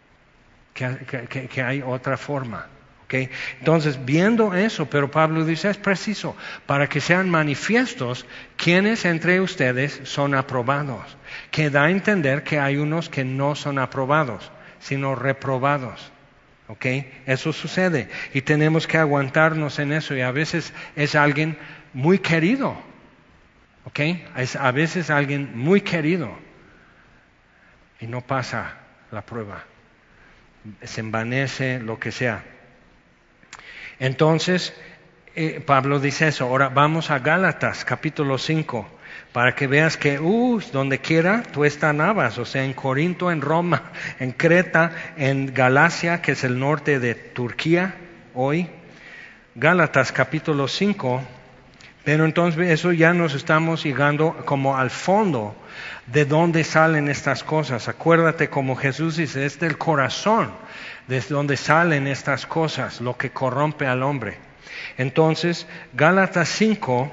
que hay otra forma. ¿Okay? Entonces, viendo eso, pero Pablo dice, es preciso, para que sean manifiestos quienes entre ustedes son aprobados, que da a entender que hay unos que no son aprobados, sino reprobados. ¿Okay? Eso sucede, y tenemos que aguantarnos en eso, y a veces es alguien muy querido. ¿Okay? Es a veces alguien muy querido, y no pasa la prueba, se envanece, lo que sea. Entonces, Pablo dice eso. Ahora vamos a Gálatas, capítulo 5, para que veas que, donde quiera tú estabas, o sea, en Corinto, en Roma, en Creta, en Galacia, que es el norte de Turquía hoy. Gálatas, capítulo 5, pero entonces eso ya nos estamos llegando como al fondo de dónde salen estas cosas. Acuérdate como Jesús dice, es del corazón desde donde salen estas cosas, lo que corrompe al hombre. Entonces, Gálatas 5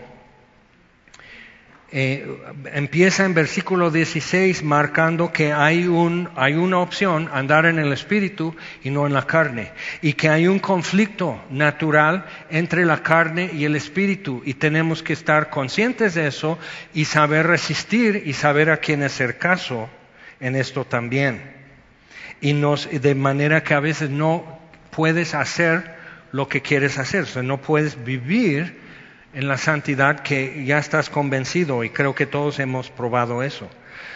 empieza en versículo 16 marcando que hay una opción, andar en el Espíritu y no en la carne, y que hay un conflicto natural entre la carne y el Espíritu, y tenemos que estar conscientes de eso y saber resistir y saber a quién hacer caso en esto también. Y de manera que a veces no puedes hacer lo que quieres hacer, o sea, no puedes vivir en la santidad que ya estás convencido, y creo que todos hemos probado eso.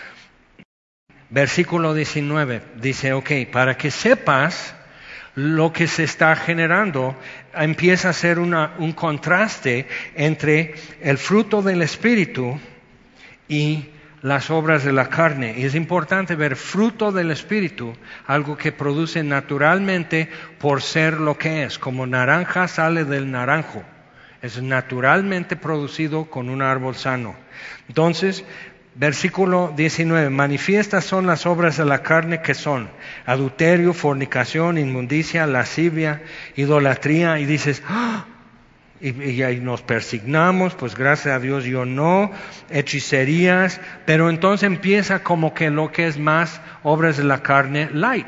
Versículo 19 dice, para que sepas lo que se está generando, empieza a ser un contraste entre el fruto del Espíritu y las obras de la carne. Y es importante ver fruto del Espíritu, algo que produce naturalmente por ser lo que es, como naranja sale del naranjo, es naturalmente producido con un árbol sano. Entonces, versículo 19, manifiestas son las obras de la carne, que son adulterio, fornicación, inmundicia, lascivia, idolatría, y dices, y nos persignamos, pues gracias a Dios yo no, hechicerías, pero entonces empieza como que lo que es más obras de la carne light.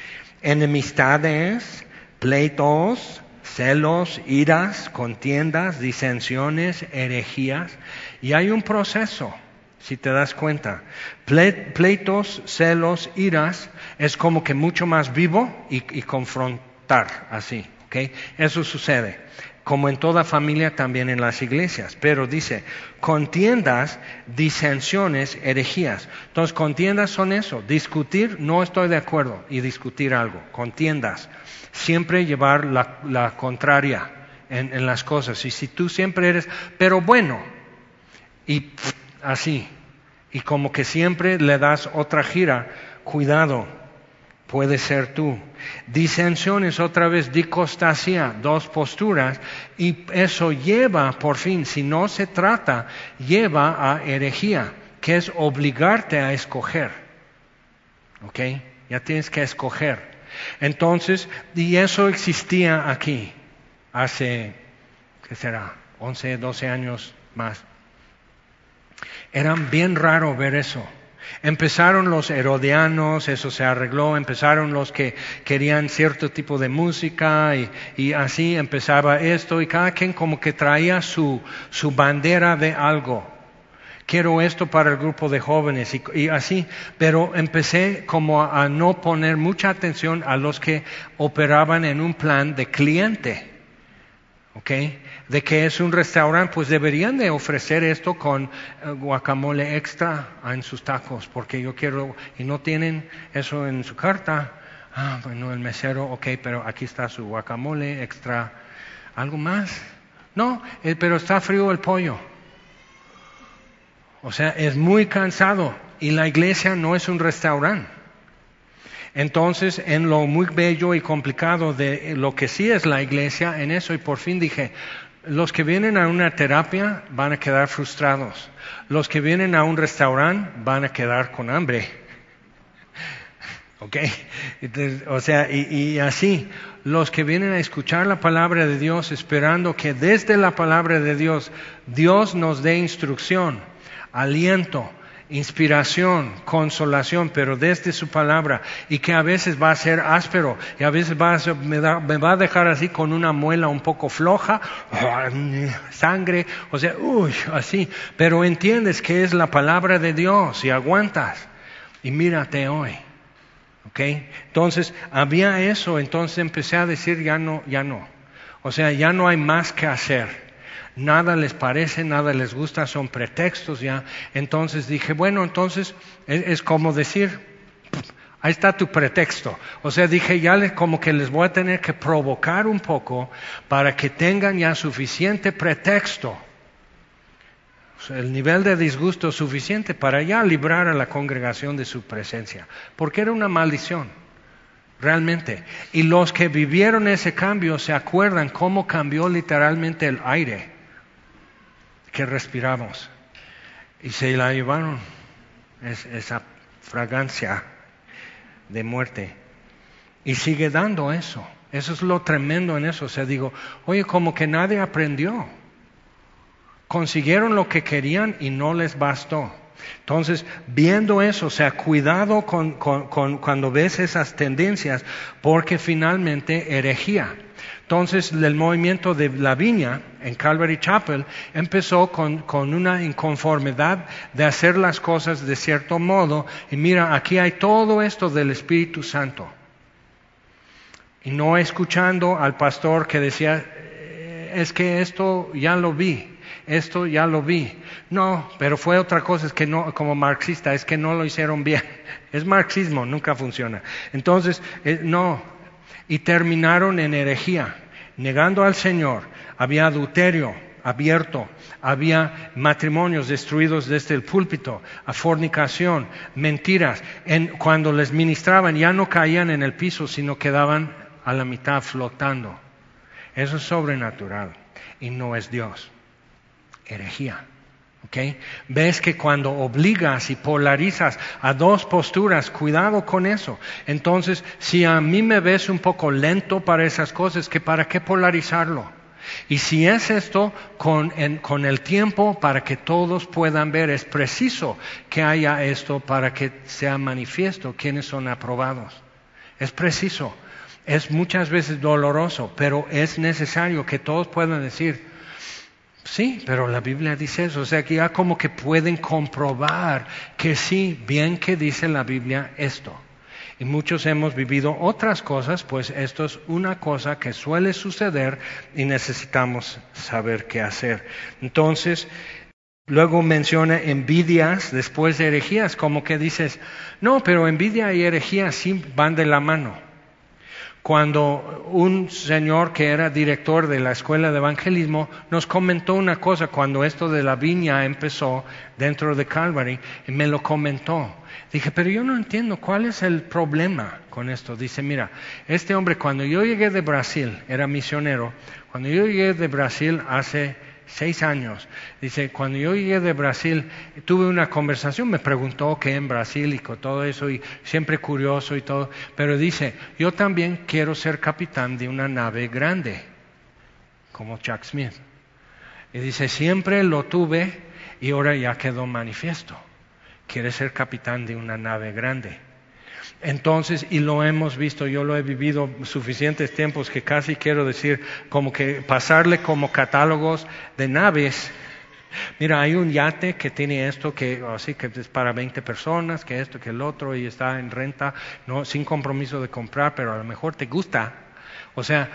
Enemistades, pleitos, celos, iras, contiendas, disensiones, herejías, y hay un proceso, si te das cuenta. Pleitos, celos, iras, es como que mucho más vivo y confrontar así, ¿okay? Eso sucede. Como en toda familia, también en las iglesias. Pero dice, contiendas, disensiones, herejías. Entonces, contiendas son eso, discutir, no estoy de acuerdo, y discutir algo. Contiendas, siempre llevar la contraria en las cosas. Y si tú siempre eres, pero bueno, y así, y como que siempre le das otra gira, cuidado. Puede ser tú. Disensiones, otra vez, dicostasia, dos posturas, y eso lleva, por fin, si no se trata, lleva a herejía, que es obligarte a escoger. ¿Ok? Ya tienes que escoger. Entonces, y eso existía aquí, hace, ¿qué será? 11, 12 años más. Era bien raro ver eso. Empezaron los herodianos, eso se arregló, empezaron los que querían cierto tipo de música, y así empezaba esto, y cada quien como que traía su bandera de algo. Quiero esto para el grupo de jóvenes y así, pero empecé como a no poner mucha atención a los que operaban en un plan de cliente. ¿Ok? De que es un restaurante, pues deberían de ofrecer esto con guacamole extra en sus tacos, porque yo quiero, y no tienen eso en su carta. Bueno, el mesero, pero aquí está su guacamole extra. ¿Algo más? No, pero está frío el pollo. O sea, es muy cansado, y la iglesia no es un restaurante. Entonces, en lo muy bello y complicado de lo que sí es la iglesia, en eso, y por fin dije, Los que vienen a una terapia van a quedar frustrados. Los que vienen a un restaurante van a quedar con hambre. ¿Ok? Entonces, o sea, y así, los que vienen a escuchar la palabra de Dios esperando que desde la palabra de Dios, Dios nos dé instrucción, aliento, inspiración, consolación, pero desde su palabra, y que a veces va a ser áspero, y a veces me va a dejar así con una muela un poco floja, sangre, o sea, así, pero entiendes que es la palabra de Dios y aguantas, y mírate hoy. ¿Okay? Entonces, había eso, entonces empecé a decir ya no. O sea, ya no hay más que hacer. Nada les parece, nada les gusta, son pretextos ya. Entonces dije, bueno, entonces es como decir, ahí está tu pretexto. O sea, dije, como que les voy a tener que provocar un poco para que tengan ya suficiente pretexto. O sea, el nivel de disgusto suficiente para ya librar a la congregación de su presencia. Porque era una maldición, realmente. Y los que vivieron ese cambio se acuerdan cómo cambió literalmente el aire que respiramos, y se la llevaron esa fragancia de muerte, y sigue dando eso es lo tremendo en eso. O sea, digo, oye, como que nadie aprendió, consiguieron lo que querían y no les bastó. Entonces, viendo eso, o sea, cuidado cuando ves esas tendencias, porque finalmente herejía. Entonces, el movimiento de la viña en Calvary Chapel empezó con una inconformidad de hacer las cosas de cierto modo. Y mira, aquí hay todo esto del Espíritu Santo. Y no escuchando al pastor que decía, es que esto ya lo vi. Esto ya lo vi. No, pero fue otra cosa, es que no, como marxista, es que no lo hicieron bien. Es marxismo, nunca funciona. Entonces, no. Y terminaron en herejía, negando al Señor. Había adulterio abierto, había matrimonios destruidos desde el púlpito, a fornicación, mentiras. Cuando les ministraban ya no caían en el piso, sino quedaban a la mitad flotando. Eso es sobrenatural y no es Dios. Herejía. ¿Okay? Ves que cuando obligas y polarizas a dos posturas, cuidado con eso. Entonces, si a mí me ves un poco lento para esas cosas, ¿para qué polarizarlo? Y si es esto, con el tiempo, para que todos puedan ver, es preciso que haya esto para que sea manifiesto quiénes son aprobados. Es preciso. Es muchas veces doloroso, pero es necesario que todos puedan decir, sí, pero la Biblia dice eso. O sea, que ya como que pueden comprobar que sí, bien que dice la Biblia esto. Y muchos hemos vivido otras cosas, pues esto es una cosa que suele suceder y necesitamos saber qué hacer. Entonces, luego menciona envidias después de herejías, como que dices, no, pero envidia y herejía sí van de la mano. Cuando un señor que era director de la escuela de evangelismo nos comentó una cosa, cuando esto de la viña empezó dentro de Calvary, y me lo comentó. Dije, pero yo no entiendo cuál es el problema con esto. Dice, mira, este hombre cuando yo llegué de Brasil, era misionero, cuando yo llegué de Brasil hace 6 años. Dice, cuando yo llegué de Brasil, tuve una conversación, me preguntó qué en Brasil y con todo eso, y siempre curioso y todo, pero dice, yo también quiero ser capitán de una nave grande, como Chuck Smith. Y dice, siempre lo tuve y ahora ya quedó manifiesto. Quiere ser capitán de una nave grande. Entonces, y lo hemos visto, yo lo he vivido suficientes tiempos que casi quiero decir, como que pasarle como catálogos de naves. Mira, hay un yate que tiene esto, que así que es para 20 personas, que esto, que el otro, y está en renta, no, sin compromiso de comprar, pero a lo mejor te gusta. O sea,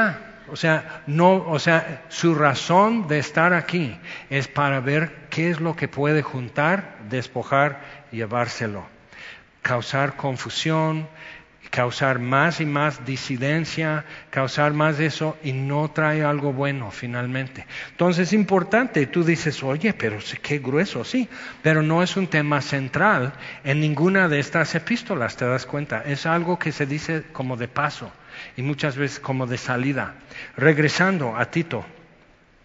su razón de estar aquí es para ver qué es lo que puede juntar, despojar y llevárselo. Causar confusión, causar más y más disidencia, causar más de eso, y no trae algo bueno finalmente. Entonces es importante, tú dices, oye, pero qué grueso, sí, pero no es un tema central en ninguna de estas epístolas, ¿te das cuenta? Es algo que se dice como de paso y muchas veces como de salida. Regresando a Tito.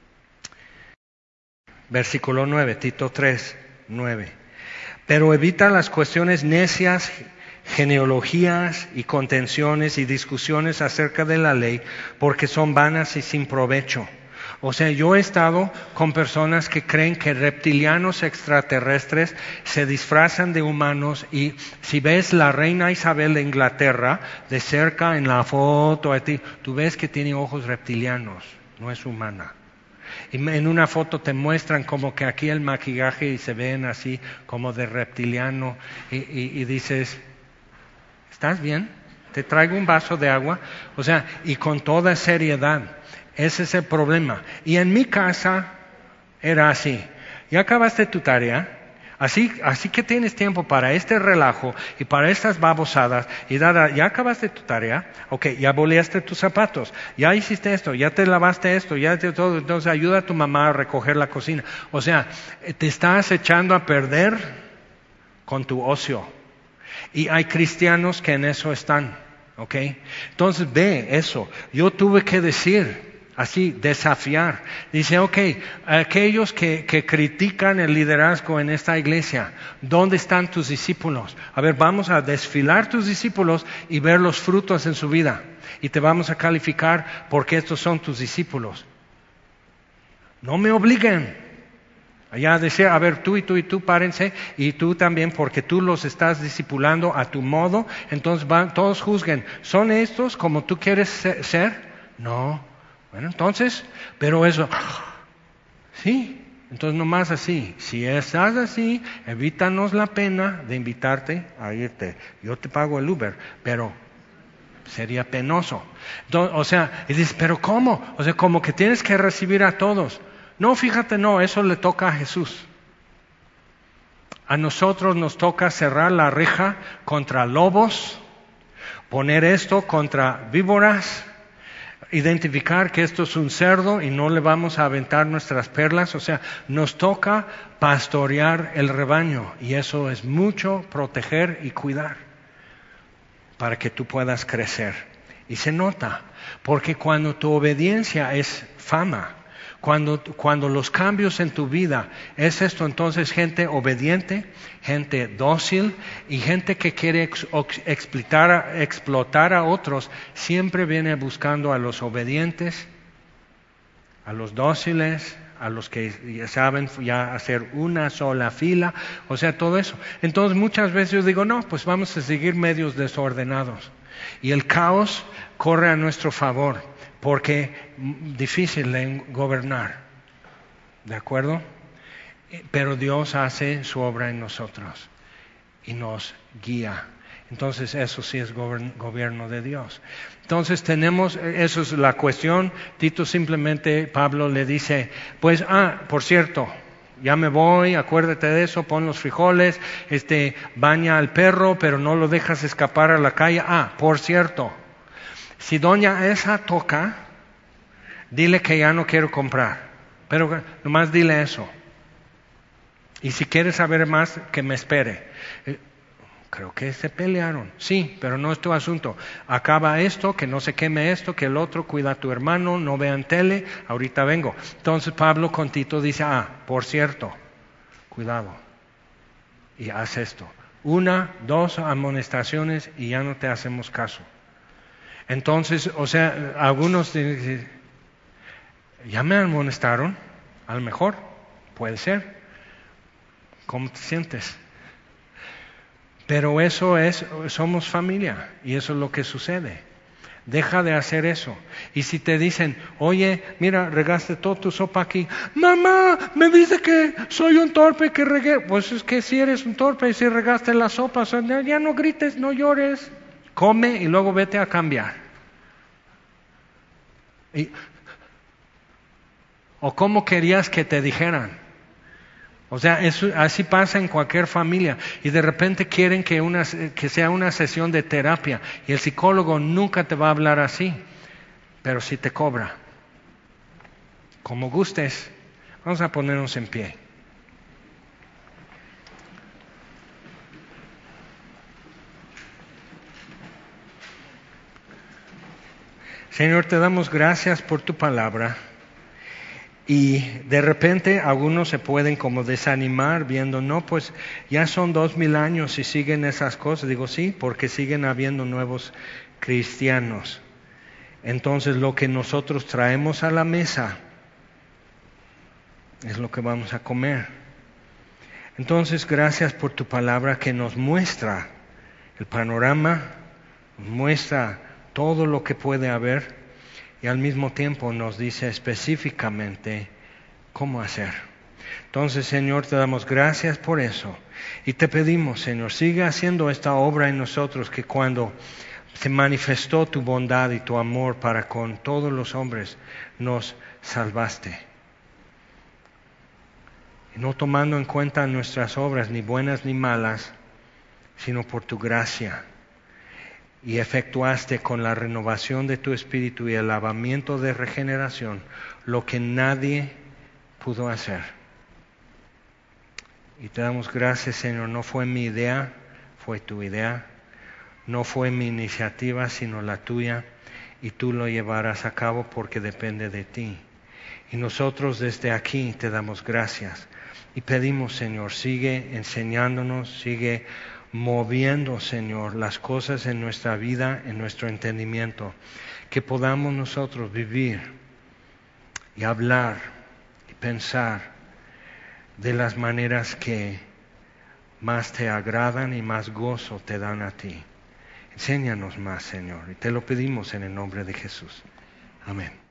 Versículo 9, Tito 3, 9. Pero evita las cuestiones necias, genealogías y contenciones y discusiones acerca de la ley, porque son vanas y sin provecho. O sea, yo he estado con personas que creen que reptilianos extraterrestres se disfrazan de humanos, y si ves la reina Isabel de Inglaterra de cerca en la foto, tú ves que tiene ojos reptilianos, no es humana. Y en una foto te muestran como que aquí el maquillaje y se ven así como de reptiliano, y dices, ¿estás bien? Te traigo un vaso de agua. O sea, y con toda seriedad, ese es el problema. Y en mi casa era así: ya acabaste tu tarea, así que tienes tiempo para este relajo y para estas babosadas, y ya acabaste tu tarea, ok, ya boleaste tus zapatos, ya hiciste esto, ya te lavaste esto, ya te todo, entonces ayuda a tu mamá a recoger la cocina. O sea, te estás echando a perder con tu ocio. Y hay cristianos que en eso están, ok. Entonces ve eso. Yo tuve que decir, así, desafiar. Dice, ok, aquellos que critican el liderazgo en esta iglesia, ¿dónde están tus discípulos? A ver, vamos a desfilar tus discípulos y ver los frutos en su vida. Y te vamos a calificar porque estos son tus discípulos. No me obliguen. Allá decía, a ver, tú y tú párense, y tú también, porque tú los estás discipulando a tu modo. Entonces todos juzguen, ¿son estos como tú quieres ser? No. Bueno, entonces, pero eso, sí, entonces nomás así. Si estás así, evítanos la pena de invitarte a irte. Yo te pago el Uber, pero sería penoso. Entonces, o sea, y dices, ¿pero cómo? O sea, como que tienes que recibir a todos. No, fíjate, no, eso le toca a Jesús. A nosotros nos toca cerrar la reja contra lobos, poner esto contra víboras, identificar que esto es un cerdo y no le vamos a aventar nuestras perlas. O sea, nos toca pastorear el rebaño, y eso es mucho proteger y cuidar para que tú puedas crecer. Y se nota, porque cuando tu obediencia es fama, cuando los cambios en tu vida es esto, entonces gente obediente, gente dócil y gente que quiere explotar a otros, siempre viene buscando a los obedientes, a los dóciles, a los que ya saben ya hacer una sola fila, o sea, todo eso. Entonces muchas veces yo digo, no, pues vamos a seguir medios desordenados, y el caos corre a nuestro favor, porque difícil de gobernar, ¿de acuerdo? Pero Dios hace su obra en nosotros y nos guía. Entonces eso sí es gobierno de Dios. Entonces eso es la cuestión. Tito simplemente, Pablo le dice, pues, por cierto, ya me voy, acuérdate de eso, pon los frijoles, baña al perro, pero no lo dejas escapar a la calle. Por cierto, si doña esa toca, dile que ya no quiero comprar, pero nomás dile eso. Y si quiere saber más, que me espere. Creo que se pelearon. Sí, pero no es tu asunto. Acaba esto, que no se queme esto, que el otro, cuida a tu hermano, no vean tele, ahorita vengo. Entonces Pablo con Tito dice, por cierto, cuidado. Y haz esto. 1, 2 amonestaciones y ya no te hacemos caso. Entonces, o sea, algunos dicen, ya me amonestaron, a lo mejor, puede ser. ¿Cómo te sientes? Pero eso somos familia, y eso es lo que sucede. Deja de hacer eso. Y si te dicen, oye, mira, regaste toda tu sopa aquí. Mamá, me dice que soy un torpe que regué. Pues es que si eres un torpe y si regaste la sopa, ya no grites, no llores. Come y luego vete a cambiar. ¿O cómo querías que te dijeran? O sea, así pasa en cualquier familia, y de repente quieren que sea una sesión de terapia, y el psicólogo nunca te va a hablar así, pero sí te cobra. Como gustes. Vamos a ponernos en pie. Señor, te damos gracias por tu palabra. Y de repente algunos se pueden como desanimar viendo, no, pues ya son 2000 años y siguen esas cosas. Digo, sí, porque siguen habiendo nuevos cristianos. Entonces lo que nosotros traemos a la mesa es lo que vamos a comer. Entonces, gracias por tu palabra que nos muestra el panorama, nos muestra todo lo que puede haber y al mismo tiempo nos dice específicamente cómo hacer. Entonces, Señor, te damos gracias por eso y te pedimos, Señor, sigue haciendo esta obra en nosotros, que cuando se manifestó tu bondad y tu amor para con todos los hombres, nos salvaste. No tomando en cuenta nuestras obras, ni buenas ni malas, sino por tu gracia. Y efectuaste con la renovación de tu espíritu y el lavamiento de regeneración lo que nadie pudo hacer. Y te damos gracias, Señor. No fue mi idea, fue tu idea. No fue mi iniciativa, sino la tuya. Y tú lo llevarás a cabo porque depende de ti. Y nosotros desde aquí te damos gracias. Y pedimos, Señor, sigue enseñándonos, sigue moviendo, Señor, las cosas en nuestra vida, en nuestro entendimiento, que podamos nosotros vivir y hablar y pensar de las maneras que más te agradan y más gozo te dan a ti. Enséñanos más, Señor, y te lo pedimos en el nombre de Jesús. Amén.